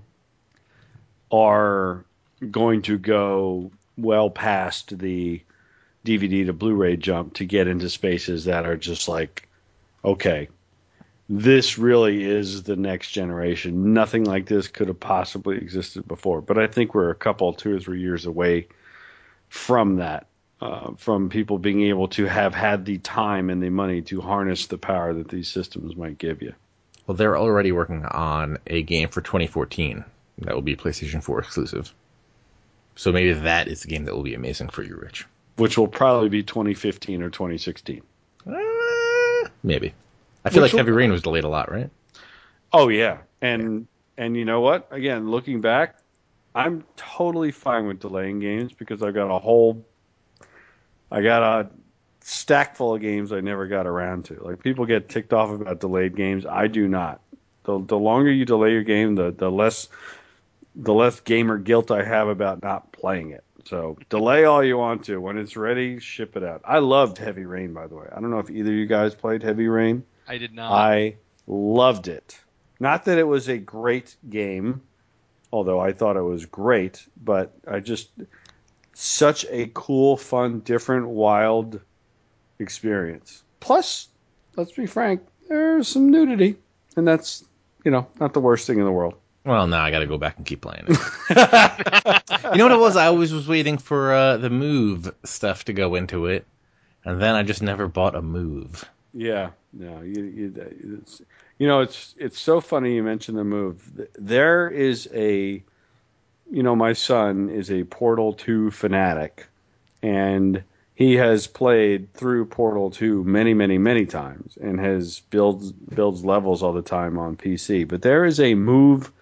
are going to go well past the D V D to Blu-ray jump to get into spaces that are just like, okay, this really is the next generation. Nothing like this could have possibly existed before. But I think we're a couple, two or three years away from that, uh, from people being able to have had the time and the money to harness the power that these systems might give you.
Well, they're already working on a game for twenty fourteen that will be PlayStation four exclusive. So maybe that is the game that will be amazing for you, Rich.
Which will probably be twenty fifteen or twenty sixteen.
Uh, maybe. I feel
Which
like Heavy
will-
Rain was delayed a lot, right?
Oh yeah, and and you know what? Again, looking back, I'm totally fine with delaying games because I've got a whole, I got a stack full of games I never got around to. Like people get ticked off about delayed games, I do not. The the longer you delay your game, the the less the less gamer guilt I have about not playing it. So delay all you want to. When it's ready, ship it out. I loved Heavy Rain, by the way. I don't know if either of you guys played Heavy Rain.
I did not.
I loved it. Not that it was a great game, although I thought it was great, but I just such a cool, fun, different, wild experience. Plus, let's be frank, there's some nudity, and that's, you know, not the worst thing in the world.
Well, now I got to go back and keep playing it. You know what it was? I always was waiting for uh, the move stuff to go into it, and then I just never bought a move.
Yeah, no, you, you, it's, you know, it's it's so funny you mentioned the move. There is a, you know, my son is a Portal two fanatic, and he has played through Portal two many, many, many times, and has builds builds levels all the time on P C. But there is a move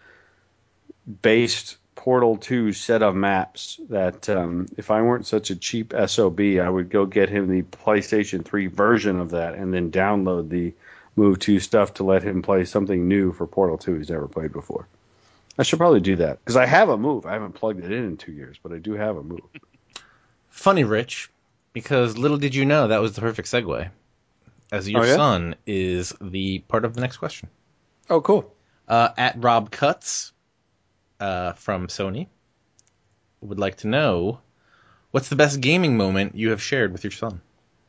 based Portal two set of maps that um, if I weren't such a cheap S O B, I would go get him the PlayStation three version of that and then download the Move two stuff to let him play something new for Portal two he's never played before. I should probably do that because I have a Move. I haven't plugged it in in two years, but I do have a Move.
Funny, Rich, because little did you know that was the perfect segue, as your
Oh, yeah?
son is the part of the next question.
Oh, cool.
Uh, at Rob Cuts uh, from Sony would like to know, what's the best gaming moment you have shared with your son?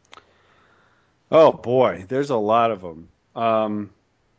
Oh, boy, there's a lot of them. Um,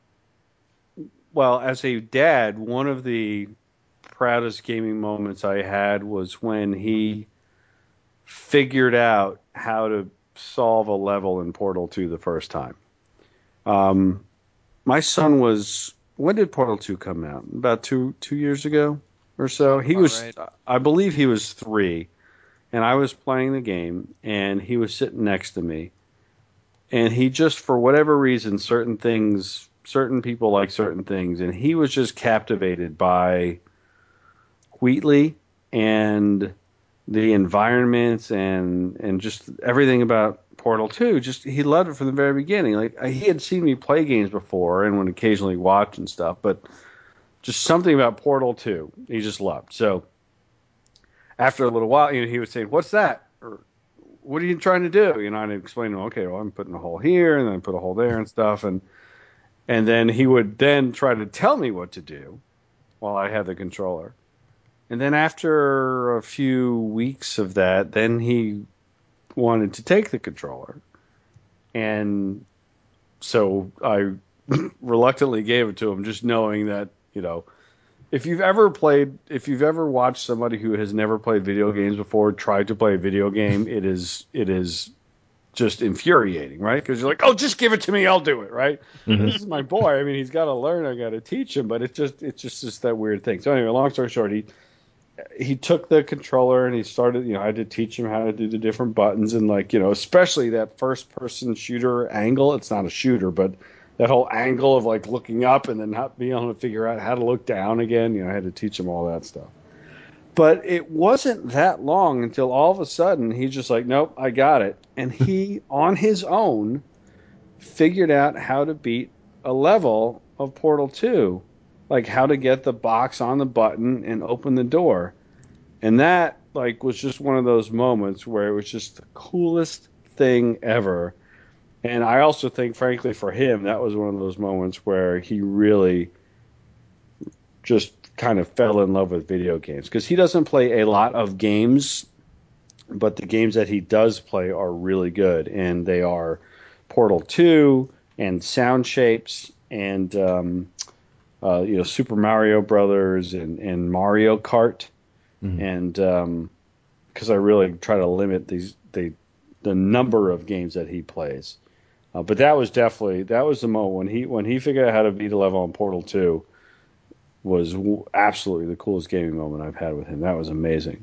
well, as a dad, one of the proudest gaming moments I had was when he figured out how to solve a level in Portal two the first time. Um, my son was, when did Portal two come out? About two two years ago or so. He
About
was,
right.
I believe he was three, and I was playing the game, and he was sitting next to me, and he just, for whatever reason, certain things, certain people like certain things, and he was just captivated by Wheatley and the environments and and just everything about Portal two. Just he loved it from the very beginning. Like he had seen me play games before and would occasionally watch and stuff, but just something about Portal two he just loved. So after a little while, you know, he was saying, "What's that?" Or "What are you trying to do?" You know, and I'd explain to him, "Okay, well, I'm putting a hole here and then I put a hole there and stuff." And and then he would then try to tell me what to do while I had the controller. And then after a few weeks of that, then he wanted to take the controller. And so I reluctantly gave it to him, just knowing that, you know, if you've ever played, if you've ever watched somebody who has never played video games before try to play a video game, it is, it is just infuriating, right? Because you're like, oh, just give it to me, I'll do it, right?
Mm-hmm.
This is my boy. I mean, he's got to learn, I got to teach him, but it's just, it's just, just that weird thing. So anyway, long story short, he, he took the controller and he started, you know, I had to teach him how to do the different buttons and like, you know, especially that first person shooter angle. It's not a shooter, but that whole angle of like looking up and then not being able to figure out how to look down again. You know, I had to teach him all that stuff. But it wasn't that long until all of a sudden he's just like, nope, I got it. And he, on his own, figured out how to beat a level of Portal two, like how to get the box on the button and open the door. And that like was just one of those moments where it was just the coolest thing ever. And I also think, frankly, for him, that was one of those moments where he really just kind of fell in love with video games. Because he doesn't play a lot of games, but the games that he does play are really good. And they are Portal two and Sound Shapes and um, uh, you know, Super Mario Brothers and, and Mario Kart. Mm-hmm. And because um, I really try to limit these the the number of games that he plays. Uh, but that was definitely, that was the moment when he when he figured out how to beat a level on Portal two was w- absolutely the coolest gaming moment I've had with him. That was amazing.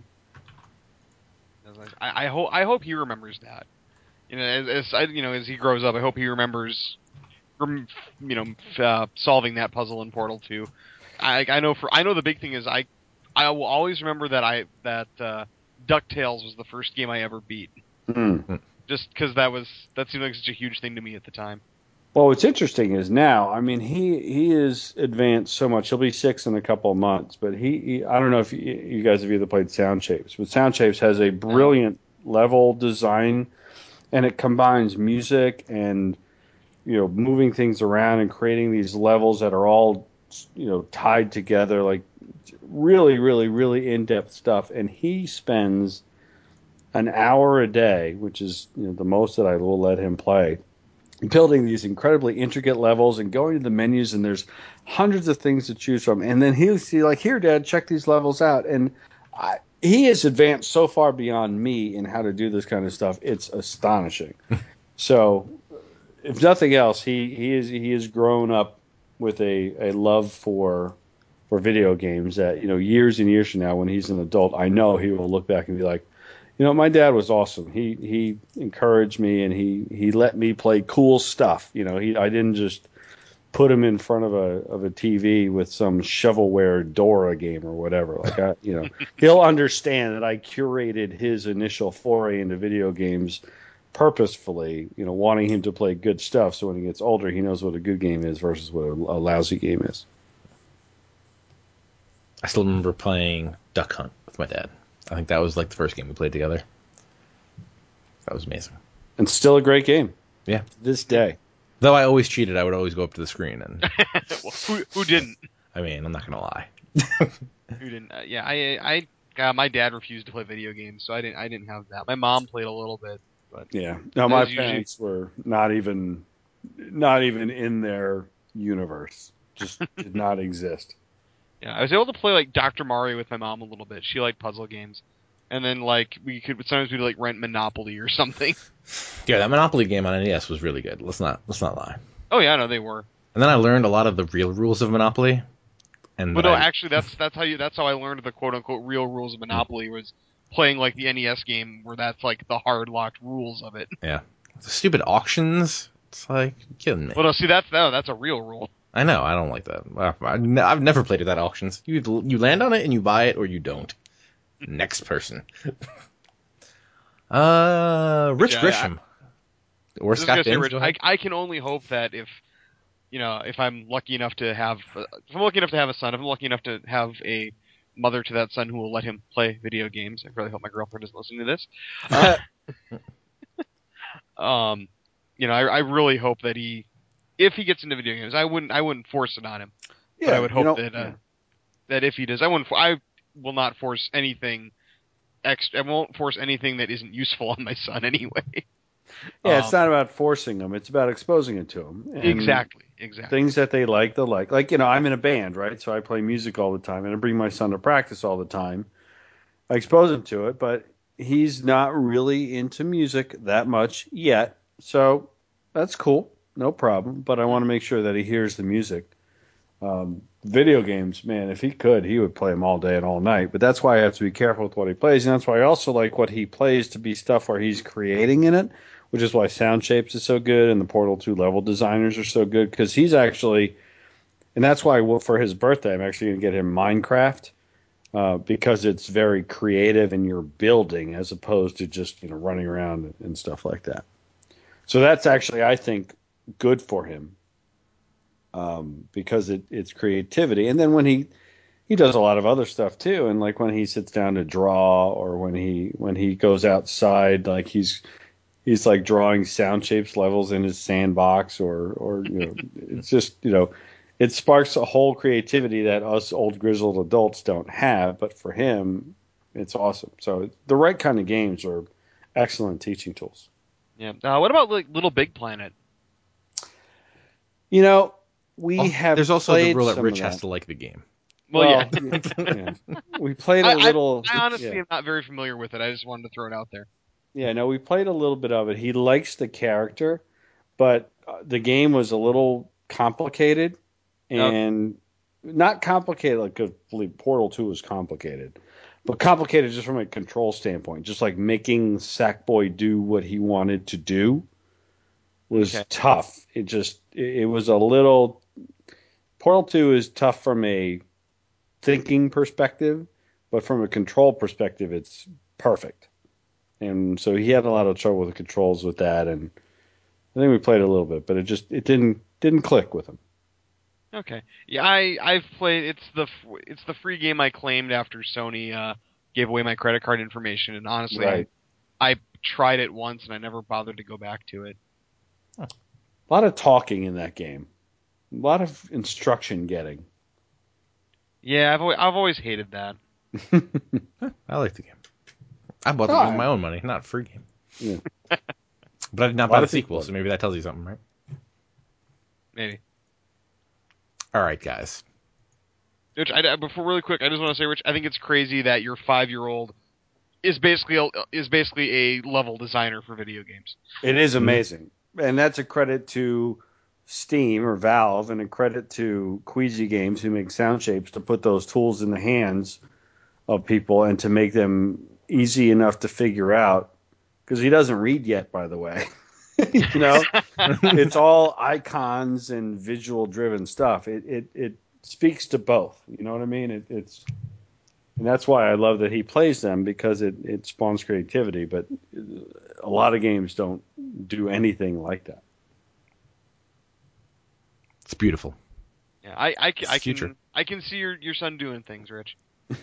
I, I hope I hope he remembers that. You know, as, as I, you know, as he grows up, I hope he remembers, rem, you know, uh, solving that puzzle in Portal two. I I know for I know the big thing is I I will always remember that I that uh, DuckTales was the first game I ever beat.
Mm.
Just because that was that seemed like such a huge thing to me at the time.
Well, what's interesting is now, I mean, he he is advanced so much. He'll be six in a couple of months, but he, he I don't know if you, you guys have either played Sound Shapes, but Sound Shapes has a brilliant no. level design, and it combines music and, you know, moving things around and creating these levels that are all, you know, tied together, like really, really, really in-depth stuff. And he spends an hour a day, which is, you know, the most that I will let him play, building these incredibly intricate levels and going to the menus, and there's hundreds of things to choose from. And then he'll see, like, here, Dad, check these levels out. And I, he has advanced so far beyond me in how to do this kind of stuff. It's astonishing. So, if nothing else, he he is he has grown up with a, a love for for video games that, you know, years and years from now, when he's an adult, I know he will look back and be like, you know, my dad was awesome. He he encouraged me, and he, he let me play cool stuff. You know, he I didn't just put him in front of a of a T V with some shovelware Dora game or whatever. Like, I, you know, he'll understand that I curated his initial foray into video games purposefully, you know, wanting him to play good stuff, so when he gets older, he knows what a good game is versus what a, a lousy game is.
I still remember playing Duck Hunt with my dad. I think that was like the first game we played together. That was amazing.
And still a great game.
Yeah.
To this day.
Though I always cheated, I would always go up to the screen and.
Well, who, who didn't?
I mean, I'm not gonna lie.
Who didn't? Uh, yeah, I, I, uh, my dad refused to play video games, so I didn't, I didn't have that. My mom played a little bit, but
yeah. No, my
usually...
parents were not even, not even in their universe. Just did not exist.
Yeah, I was able to play like Doctor Mario with my mom a little bit. She liked puzzle games, and then like we could sometimes we'd like rent Monopoly or something.
Yeah, that Monopoly game on N E S was really good. Let's not let's not lie.
Oh yeah, no, they were.
And then I learned a lot of the real rules of Monopoly. And
but no,
I...
actually, that's that's how you that's how I learned the quote unquote real rules of Monopoly, was playing like the N E S game where that's like the hard locked rules of it.
Yeah, the stupid auctions. It's like, you're kidding me.
Well, no, see that's no, that's a real rule.
I know, I don't like that. I've never played it at auctions. You you land on it and you buy it, or you don't. Next person. uh, Rich yeah, Grisham. I, or Scott Binns,
Rich, I, I can only hope that if, you know, if I'm lucky enough to have, uh, if I'm lucky enough to have a son, if I'm lucky enough to have a mother to that son who will let him play video games. I really hope my girlfriend is listening to this. Uh, um, you know, I, I really hope that he. If he gets into video games, I wouldn't. I wouldn't force it on him. Yeah, but I would hope you know, that uh, yeah. that if he does, I wouldn't. I will not force anything. Extra. I won't force anything that isn't useful on my son anyway.
Yeah,
um,
it's not about forcing them. It's about exposing it to them. And
exactly. Exactly.
Things that they like, they'll like. Like, you know, I'm in a band, right? So I play music all the time, and I bring my son to practice all the time. I expose him to it, but he's not really into music that much yet. So that's cool. No problem, but I want to make sure that he hears the music. Um, video games, man, if he could, he would play them all day and all night. But that's why I have to be careful with what he plays, and that's why I also like what he plays to be stuff where he's creating in it, which is why Sound Shapes is so good and the Portal two level designers are so good, because he's actually, and that's why for his birthday I'm actually going to get him Minecraft, uh, because it's very creative and you're building as opposed to just, you know, running around and stuff like that. So that's actually, I think, good for him, um, because it, it's creativity. And then when he he does a lot of other stuff too, and like when he sits down to draw, or when he when he goes outside, like he's he's like drawing Sound Shapes levels in his sandbox, or or you know, it's just, you know, it sparks a whole creativity that us old grizzled adults don't have, but for him it's awesome. So the right kind of games are excellent teaching tools.
Yeah. Uh, what about like Little Big Planet?
You know, we oh, have.
There's also
played
the rule that
some
Rich
of
has
that.
to like the game.
Well,
well
yeah.
yeah. We played a
I,
little.
I, I honestly
yeah.
am not very familiar with it. I just wanted to throw it out there.
Yeah, no, we played a little bit of it. He likes the character, but the game was a little complicated, and okay. not complicated like, because Portal two was complicated, but complicated just from a control standpoint. Just like making Sackboy do what he wanted to do was okay. tough. It just, it, it was a little. Portal two is tough from a thinking perspective, but from a control perspective, it's perfect. And so he had a lot of trouble with the controls with that, and I think we played a little bit, but it just it didn't didn't click with him.
Okay, yeah, I I've played. It's the it's the free game I claimed after Sony uh, gave away my credit card information, and honestly,
right.
I, I tried it once and I never bothered to go back to it.
Huh. A lot of talking in that game, a lot of instruction getting.
Yeah, I've always, I've always hated that.
I like the game. I bought the oh, game with my own money, not a free game.
Yeah.
But I did not
A lot
buy the
of people
sequel,
love
so
it.
maybe that tells you something, right?
Maybe.
All right, guys.
Rich, I, before really quick, I just want to say, Rich, I think it's crazy that your five-year-old is basically a, is basically a level designer for video games.
It is amazing, and that's a credit to Steam or Valve, and a credit to Queasy Games, who make sound shapes, to put those tools in the hands of people and to make them easy enough to figure out. Because he doesn't read yet, by the way. You know, it's all icons and visual-driven stuff. It it it speaks to both. You know what I mean? It, it's and that's why I love that he plays them, because it it spawns creativity. But a lot of games don't do anything like that.
It's beautiful.
Yeah, I, I, ca-
It's
I
future.
can I can see your, your son doing things, Rich.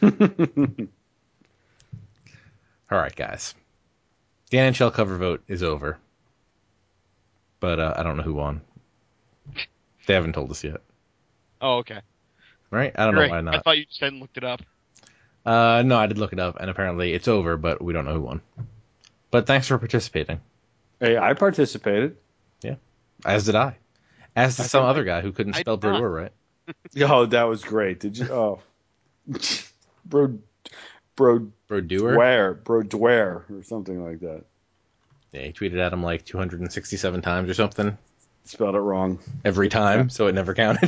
All right, guys. The N H L cover vote is over. But uh, I don't know who won. They haven't told us yet.
Oh, okay.
Right? I don't
Great.
know why
I
not.
thought you just hadn't looked it up.
Uh, no, I did look it up, and apparently it's over, but we don't know who won. But thanks for participating.
Hey, I participated.
As did I. As did
I
some
think-
other guy who couldn't
I
spell
did not.
Brodeur right.
Oh, that was great. Did you? Oh, bro, bro,
Brodeur?
Dware, bro, Dware, or something like that.
Yeah, he tweeted at him like two hundred sixty-seven times or something
Spelled it wrong.
every time, so it never counted.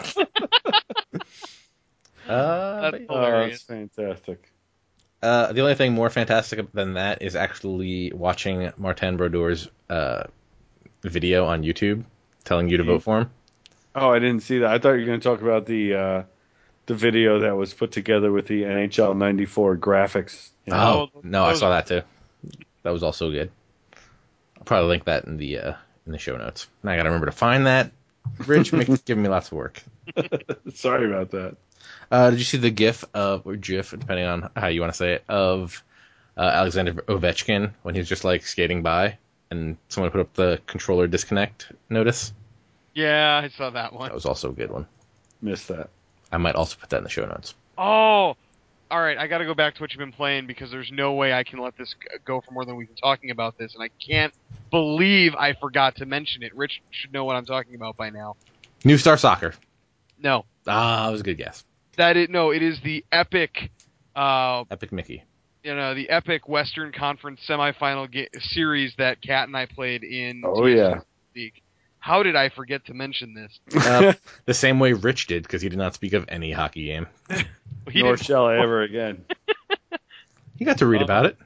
uh,
That's
but-
Oh,
hilarious.
that's fantastic.
uh, the only thing more fantastic than that is actually watching Martin Brodeur's uh, video on YouTube telling you to vote for him.
Oh, I didn't see that. I thought you were going to talk about the uh, the video that was put together with the N H L ninety-four graphics. You know?
Oh, no, I
those-
saw that too. That was also good. I'll probably link that in the uh, in the show notes. Now I gotta remember to find that. Rich makes giving me lots of work.
Sorry about that.
Uh, did you see the GIF of or GIF, depending on how you want to say it, of uh, Alexander Ovechkin when he was just like skating by and someone put up the controller disconnect notice?
Yeah, I saw that one.
That was also a good one.
Missed that.
I might also put that in the show notes.
Oh, all right. I got to go back to what you've been playing because there's no way I can let this g- go for more than we've been talking about this, and I can't believe I forgot to mention it. Rich should know what I'm talking about by now.
New Star Soccer.
No,
Ah, that was a good guess.
that it. No, it is the epic. Uh,
Epic Mickey.
you know, the epic Western Conference semifinal ga- series that Kat and I played in.
Oh,
T S
yeah.
League. How did I forget to mention this?
Uh, the same way Rich did, because he did not speak of any hockey game.
He
Nor
didn't-
shall I ever again.
He got to read
Uh,
about it.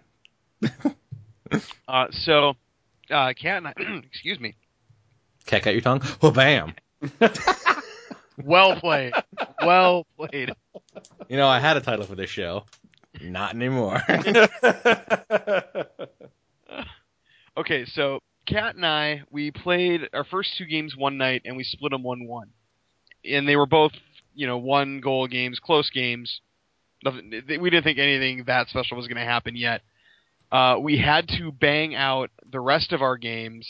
Uh, so, uh, Kat and I, excuse me.
Cat got your tongue? Oh, bam.
Well played. Well played.
You know, I had a title for this show. Not anymore.
Okay, so Kat and I, we played our first two games one night, and we split them one one. And they were both, you know, one goal games, close games. Nothing, we didn't think anything that special was going to happen yet. Uh, we had to bang out the rest of our games.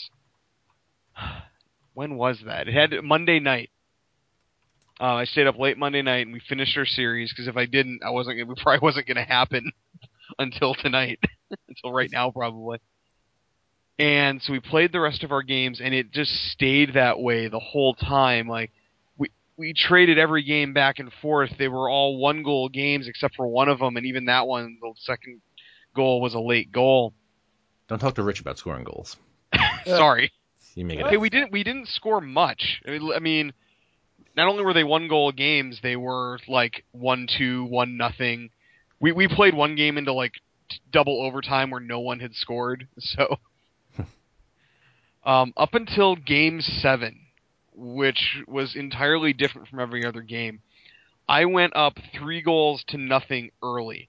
When was that? It had Monday night. Uh, I stayed up late Monday night, and we finished our series because if I didn't, I wasn't. It probably wasn't going to happen until tonight, until right now probably. And so we played the rest of our games, and it just stayed that way the whole time. Like we we traded every game back and forth. They were all one goal games except for one of them, and even that one, the second goal was a late goal.
Don't talk to Rich about scoring goals.
Sorry.
You make it.
Okay, we didn't we didn't score much. I mean, I mean, not only were they one goal games, they were like one two, one nothing. We we played one game into like t- double overtime where no one had scored. So um, up until game seven, which was entirely different from every other game, I went up three goals to nothing early.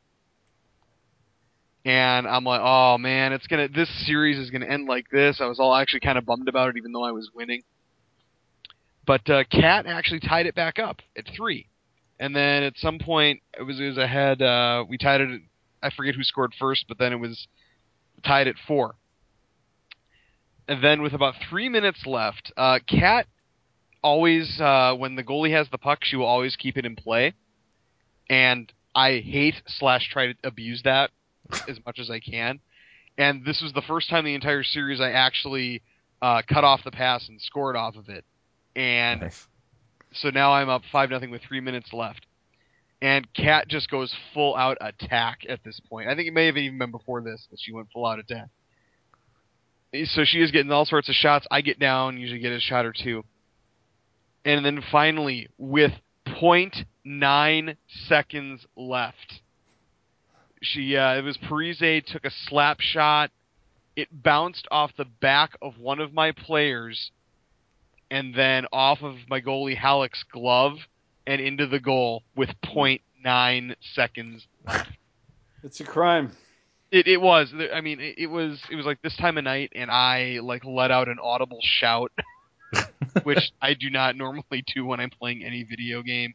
And I'm like, oh man, it's gonna. This series is gonna end like this. I was all actually kind of bummed about it, even though I was winning. But uh, Cat actually tied it back up at three, and then at some point it was it was ahead. Uh, we tied it. I forget who scored first, but then it was tied at four. And then with about three minutes left, uh, Cat always uh, when the goalie has the puck, she will always keep it in play, and I hate slash try to abuse that as much as I can. and this was the first time the entire series I actually uh, cut off the pass and scored off of it. And
Nice.
so now I'm up five nothing with three minutes left. And Kat just goes full out attack at this point. I think it may have even been before this that she went full out attack. So she is getting all sorts of shots. I get down, usually get a shot or two. And then finally, with point nine seconds left, she uh, it was Parise took a slap shot. It bounced off the back of one of my players, and then off of my goalie Halleck's glove and into the goal with point nine seconds left.
It's a crime.
It it was. I mean, it, it was it was like this time of night, and I like let out an audible shout, which I do not normally do when I'm playing any video game.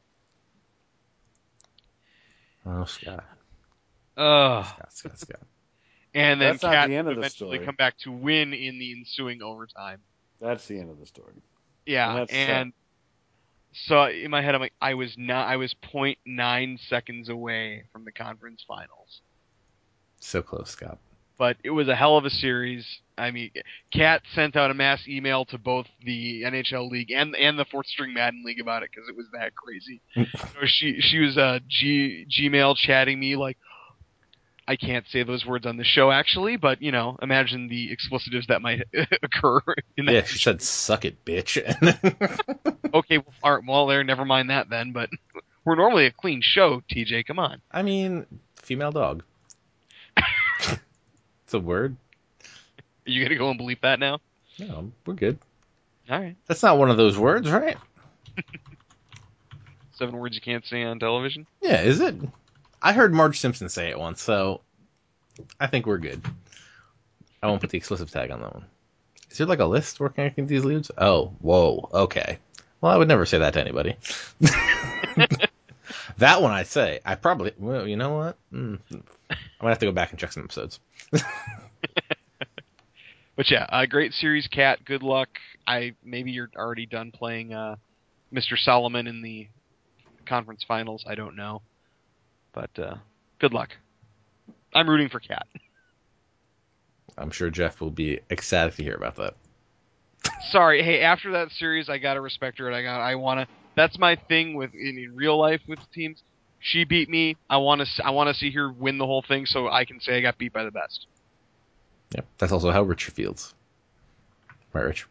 Oh, Scott.
Ugh.
Scott, Scott, Scott.
And then
That's not
Cat
the end of the
eventually
story.
come back to win in the ensuing overtime.
That's the end of the story.
Yeah,
And that's
and so in my head, I'm like, I was not, I was point nine seconds away from the conference finals.
So close, Scott.
But it was a hell of a series. I mean, Kat sent out a mass email to both the N H L League and and the Fourth String Madden League about it because it was that crazy. So she she was uh, G, Gmail chatting me like, I can't say those words on the show actually, but you know, imagine the explicitives that might occur in that.
Yeah, she said, "Suck it, bitch."
Okay, well, all right, well, there, never mind that then. But we're normally a clean show, T J. Come on.
I mean, female dog. It's a word.
Are you gonna go and bleep that now?
No, we're good.
All right.
That's not one of those words, right?
Seven words you can't say on television.
Yeah, is it? I heard Marge Simpson say it once, so I think we're good. I won't put the exclusive tag on that one. Is there like a list working against these leads? Oh, whoa, okay. Well, I would never say that to anybody. That one I'd say. I probably, well, you know what? Mm, I'm gonna have to go back and check some episodes.
But yeah, uh, great series, Kat. Good luck. I maybe you're already done playing uh, Mister Solomon in the conference finals. I don't know, but uh, good luck. I'm rooting for Kat.
I'm sure Jeff will be ecstatic to hear about that.
Sorry, hey. After that series, I gotta respect her, and I got I wanna. That's my thing with in, in real life with teams. She beat me. I wanna I wanna see her win the whole thing, so I can say I got beat by the best.
Yep, that's also how Richard feels. Right, Rich?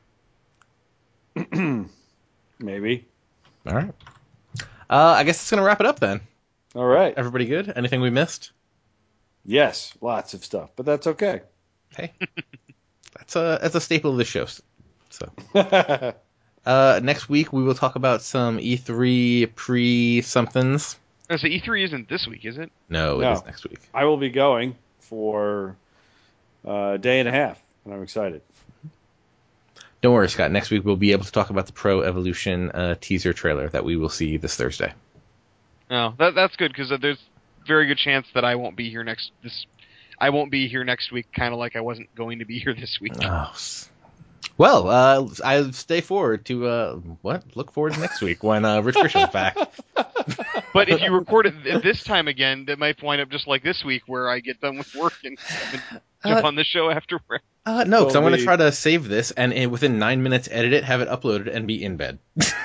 Maybe.
All right. Uh, I guess it's gonna wrap it up then.
All right.
Everybody good? Anything we missed?
Yes, lots of stuff, but that's okay.
Hey, that's a that's a staple of the show. So, uh, next week we will talk about some E three pre somethings.
Oh, so E three isn't this week, is it?
No, it
No.
is next week.
I will be going for a day and a half, and I'm excited.
Don't worry, Scott. Next week we'll be able to talk about the Pro Evolution uh, teaser trailer that we will see this Thursday.
No, that that's good because there's very good chance that I won't be here next this. I won't be here next week, kind of like I wasn't going to be here this week.
Oh, well, uh, I stay forward to uh, what? Look forward to next week when uh, Rich Grisham's back.
But if you record it at this time again, that might wind up just like this week, where I get done with work and, and jump
Uh,
on the show afterward.
Uh, no, because I'm going to
Well,
try to save this and uh, within nine minutes edit it, have it uploaded, and be in bed.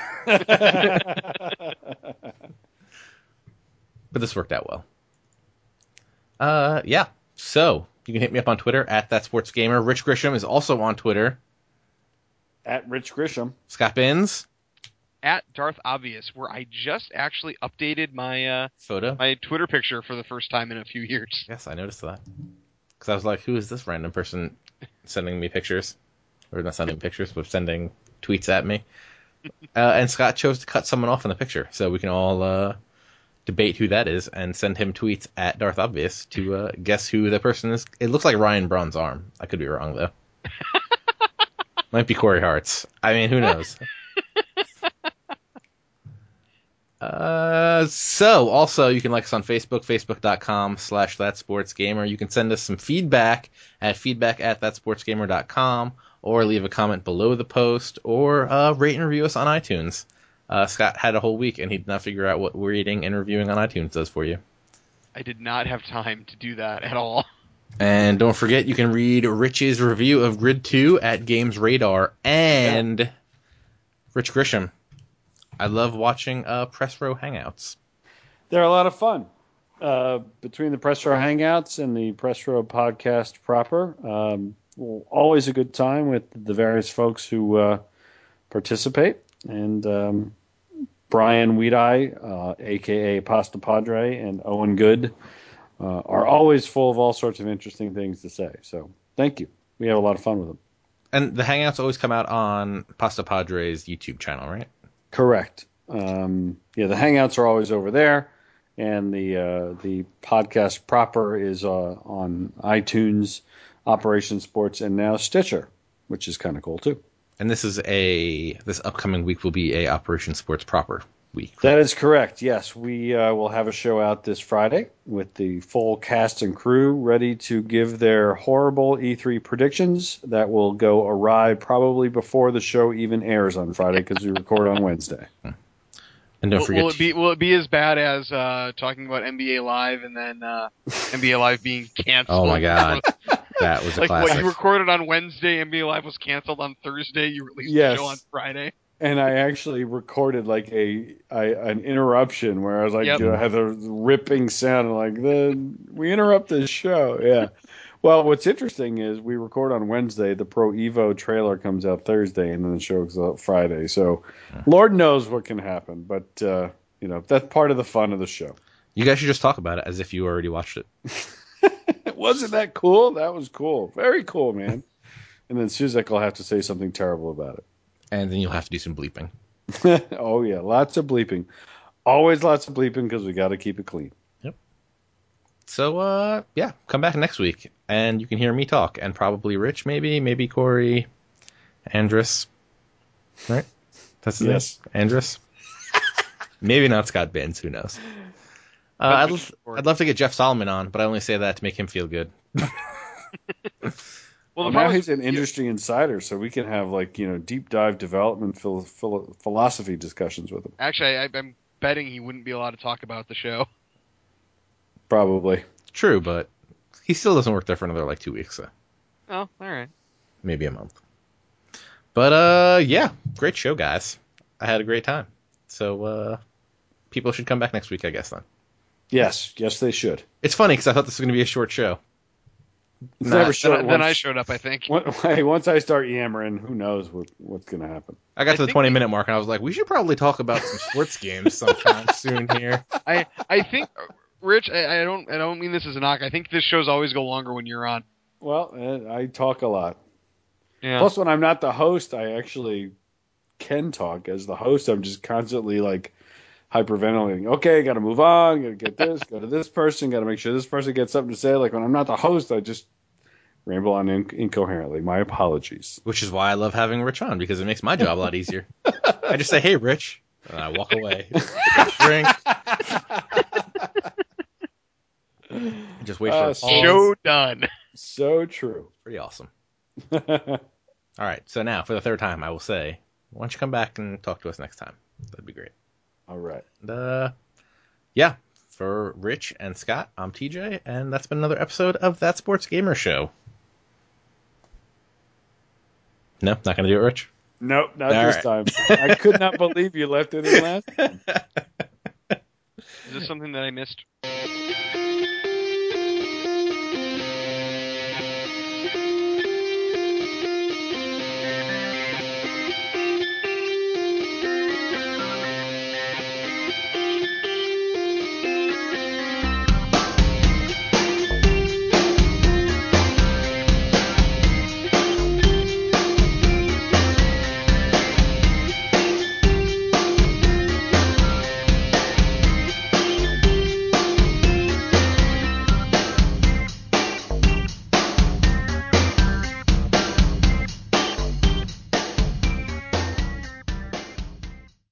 But this worked out well. Uh, yeah. So you can hit me up on Twitter at That Sports Gamer. Rich Grisham is also on Twitter.
At Rich Grisham.
Scott Binns.
At Darth Obvious, where I just actually updated my uh,
Photo.
my Twitter picture for the first time in a few years.
Yes, I noticed that. Because I was like, who is this random person sending me pictures? Or not sending pictures, but sending tweets at me. Uh, and Scott chose to cut someone off in the picture, so we can all uh, debate who that is and send him tweets at Darth Obvious to uh, guess who the person is. It looks like Ryan Braun's arm. I could be wrong, though. Might be Corey Hart's. I mean, who knows? Uh, so also you can like us on Facebook, facebook.com slash that sports gamer. You can send us some feedback at feedback at thatsportsgamer.com or leave a comment below the post or uh, rate and review us on iTunes. Uh, Scott had a whole week and he did not figure out what reading and reviewing on iTunes does for you.
I did not have time to do that at all.
And don't forget, you can read Rich's review of Grid two at Games Radar. And yeah. Rich Grisham, I love watching uh, Press Row Hangouts.
They're a lot of fun. Uh, between the Press Row Hangouts and the Press Row podcast proper, um, always a good time with the various folks who uh, participate. And um, Brian Weedeye, uh, a k a. Pasta Padre, and Owen Good uh, are always full of all sorts of interesting things to say. So thank you. We have a lot of fun with them.
And the Hangouts always come out on Pasta Padre's YouTube channel, right?
Correct. Um, yeah, the Hangouts are always over there. And the uh, the podcast proper is uh, on iTunes, Operation Sports, and now Stitcher, which is kind of cool too.
And this is a this upcoming week will be a Operation Sports proper week. Right?
That is correct. Yes, we uh, will have a show out this Friday with the full cast and crew ready to give their horrible E three predictions that will go awry probably before the show even airs on Friday because we record on Wednesday.
And don't
will,
forget,
will it be will it be as bad as uh, talking about N B A Live and then uh, N B A Live being canceled?
Oh my god, that was a
like
classic.
what you recorded on Wednesday, N B A Live was canceled on Thursday. You released
yes.
the show on Friday.
And I actually recorded like a, a an interruption where I was like,
yep.
do I have a ripping sound? Like the we interrupt this show, yeah. Well, what's interesting is we record on Wednesday. The Pro Evo trailer comes out Thursday, and then the show comes out Friday. So, Lord knows what can happen, but uh, you know that's part of the fun of the show.
You guys should just talk about it as if you already watched it.
Wasn't that cool? That was cool, very cool, man. And then Suzek will have to say something terrible about it,
and then you'll have to do some bleeping.
Oh yeah, lots of bleeping. Always lots of bleeping because we got to keep it clean.
So, uh, yeah, come back next week, and you can hear me talk, and probably Rich, maybe, maybe Corey, Andrus, right? That's his
yes.
name? Andrus? Maybe not Scott Benz, who knows? Uh, I'd, l- I'd love to get Jeff Solomon on, but I only say that to make him feel good.
well, well now he's an industry yeah. insider, so we can have, like, you know, deep dive development phil- phil- philosophy discussions with him.
Actually, I, I'm betting he wouldn't be allowed to talk about the show.
Probably.
True, but he still doesn't work there for another, like, two weeks, so.
Oh, all right.
Maybe a month. But, uh, yeah, great show, guys. I had a great time. So, uh, people should come back next week, I guess, then.
Yes, yes, they should.
It's funny, because I thought this was going to be a short show.
It's Not, never short.
Then, then I showed up, I think.
Once I start yammering, who knows what, what's going to happen.
I got to I the twenty-minute mark, and I was like, we should probably talk about some sports games sometime soon here.
I, I think... Rich, I, I don't I don't mean this as a knock. I think this shows always go longer when you're on.
Well, I talk a lot.
Yeah.
Plus, when I'm not the host, I actually can talk. As the host, I'm just constantly like hyperventilating. Okay, got to move on. Got to get this. Go to this person. Got to make sure this person gets something to say. Like when I'm not the host, I just ramble on in- incoherently. My apologies.
Which is why I love having Rich on, because it makes my job a lot easier. I just say, "Hey, Rich," and I walk away. Drink. Just wait for uh, a pause.
Show done.
So true.
Pretty awesome. All right, so now for the third time, I will say, why don't you come back and talk to us next time? That'd be great.
All right.
And, uh, yeah, for Rich and Scott, I'm T J, and that's been another episode of That Sports Gamer Show. No, not gonna do it, Rich.
Nope, not
All
this
right.
time. I could not believe you left it in last time.
Is this something that I missed?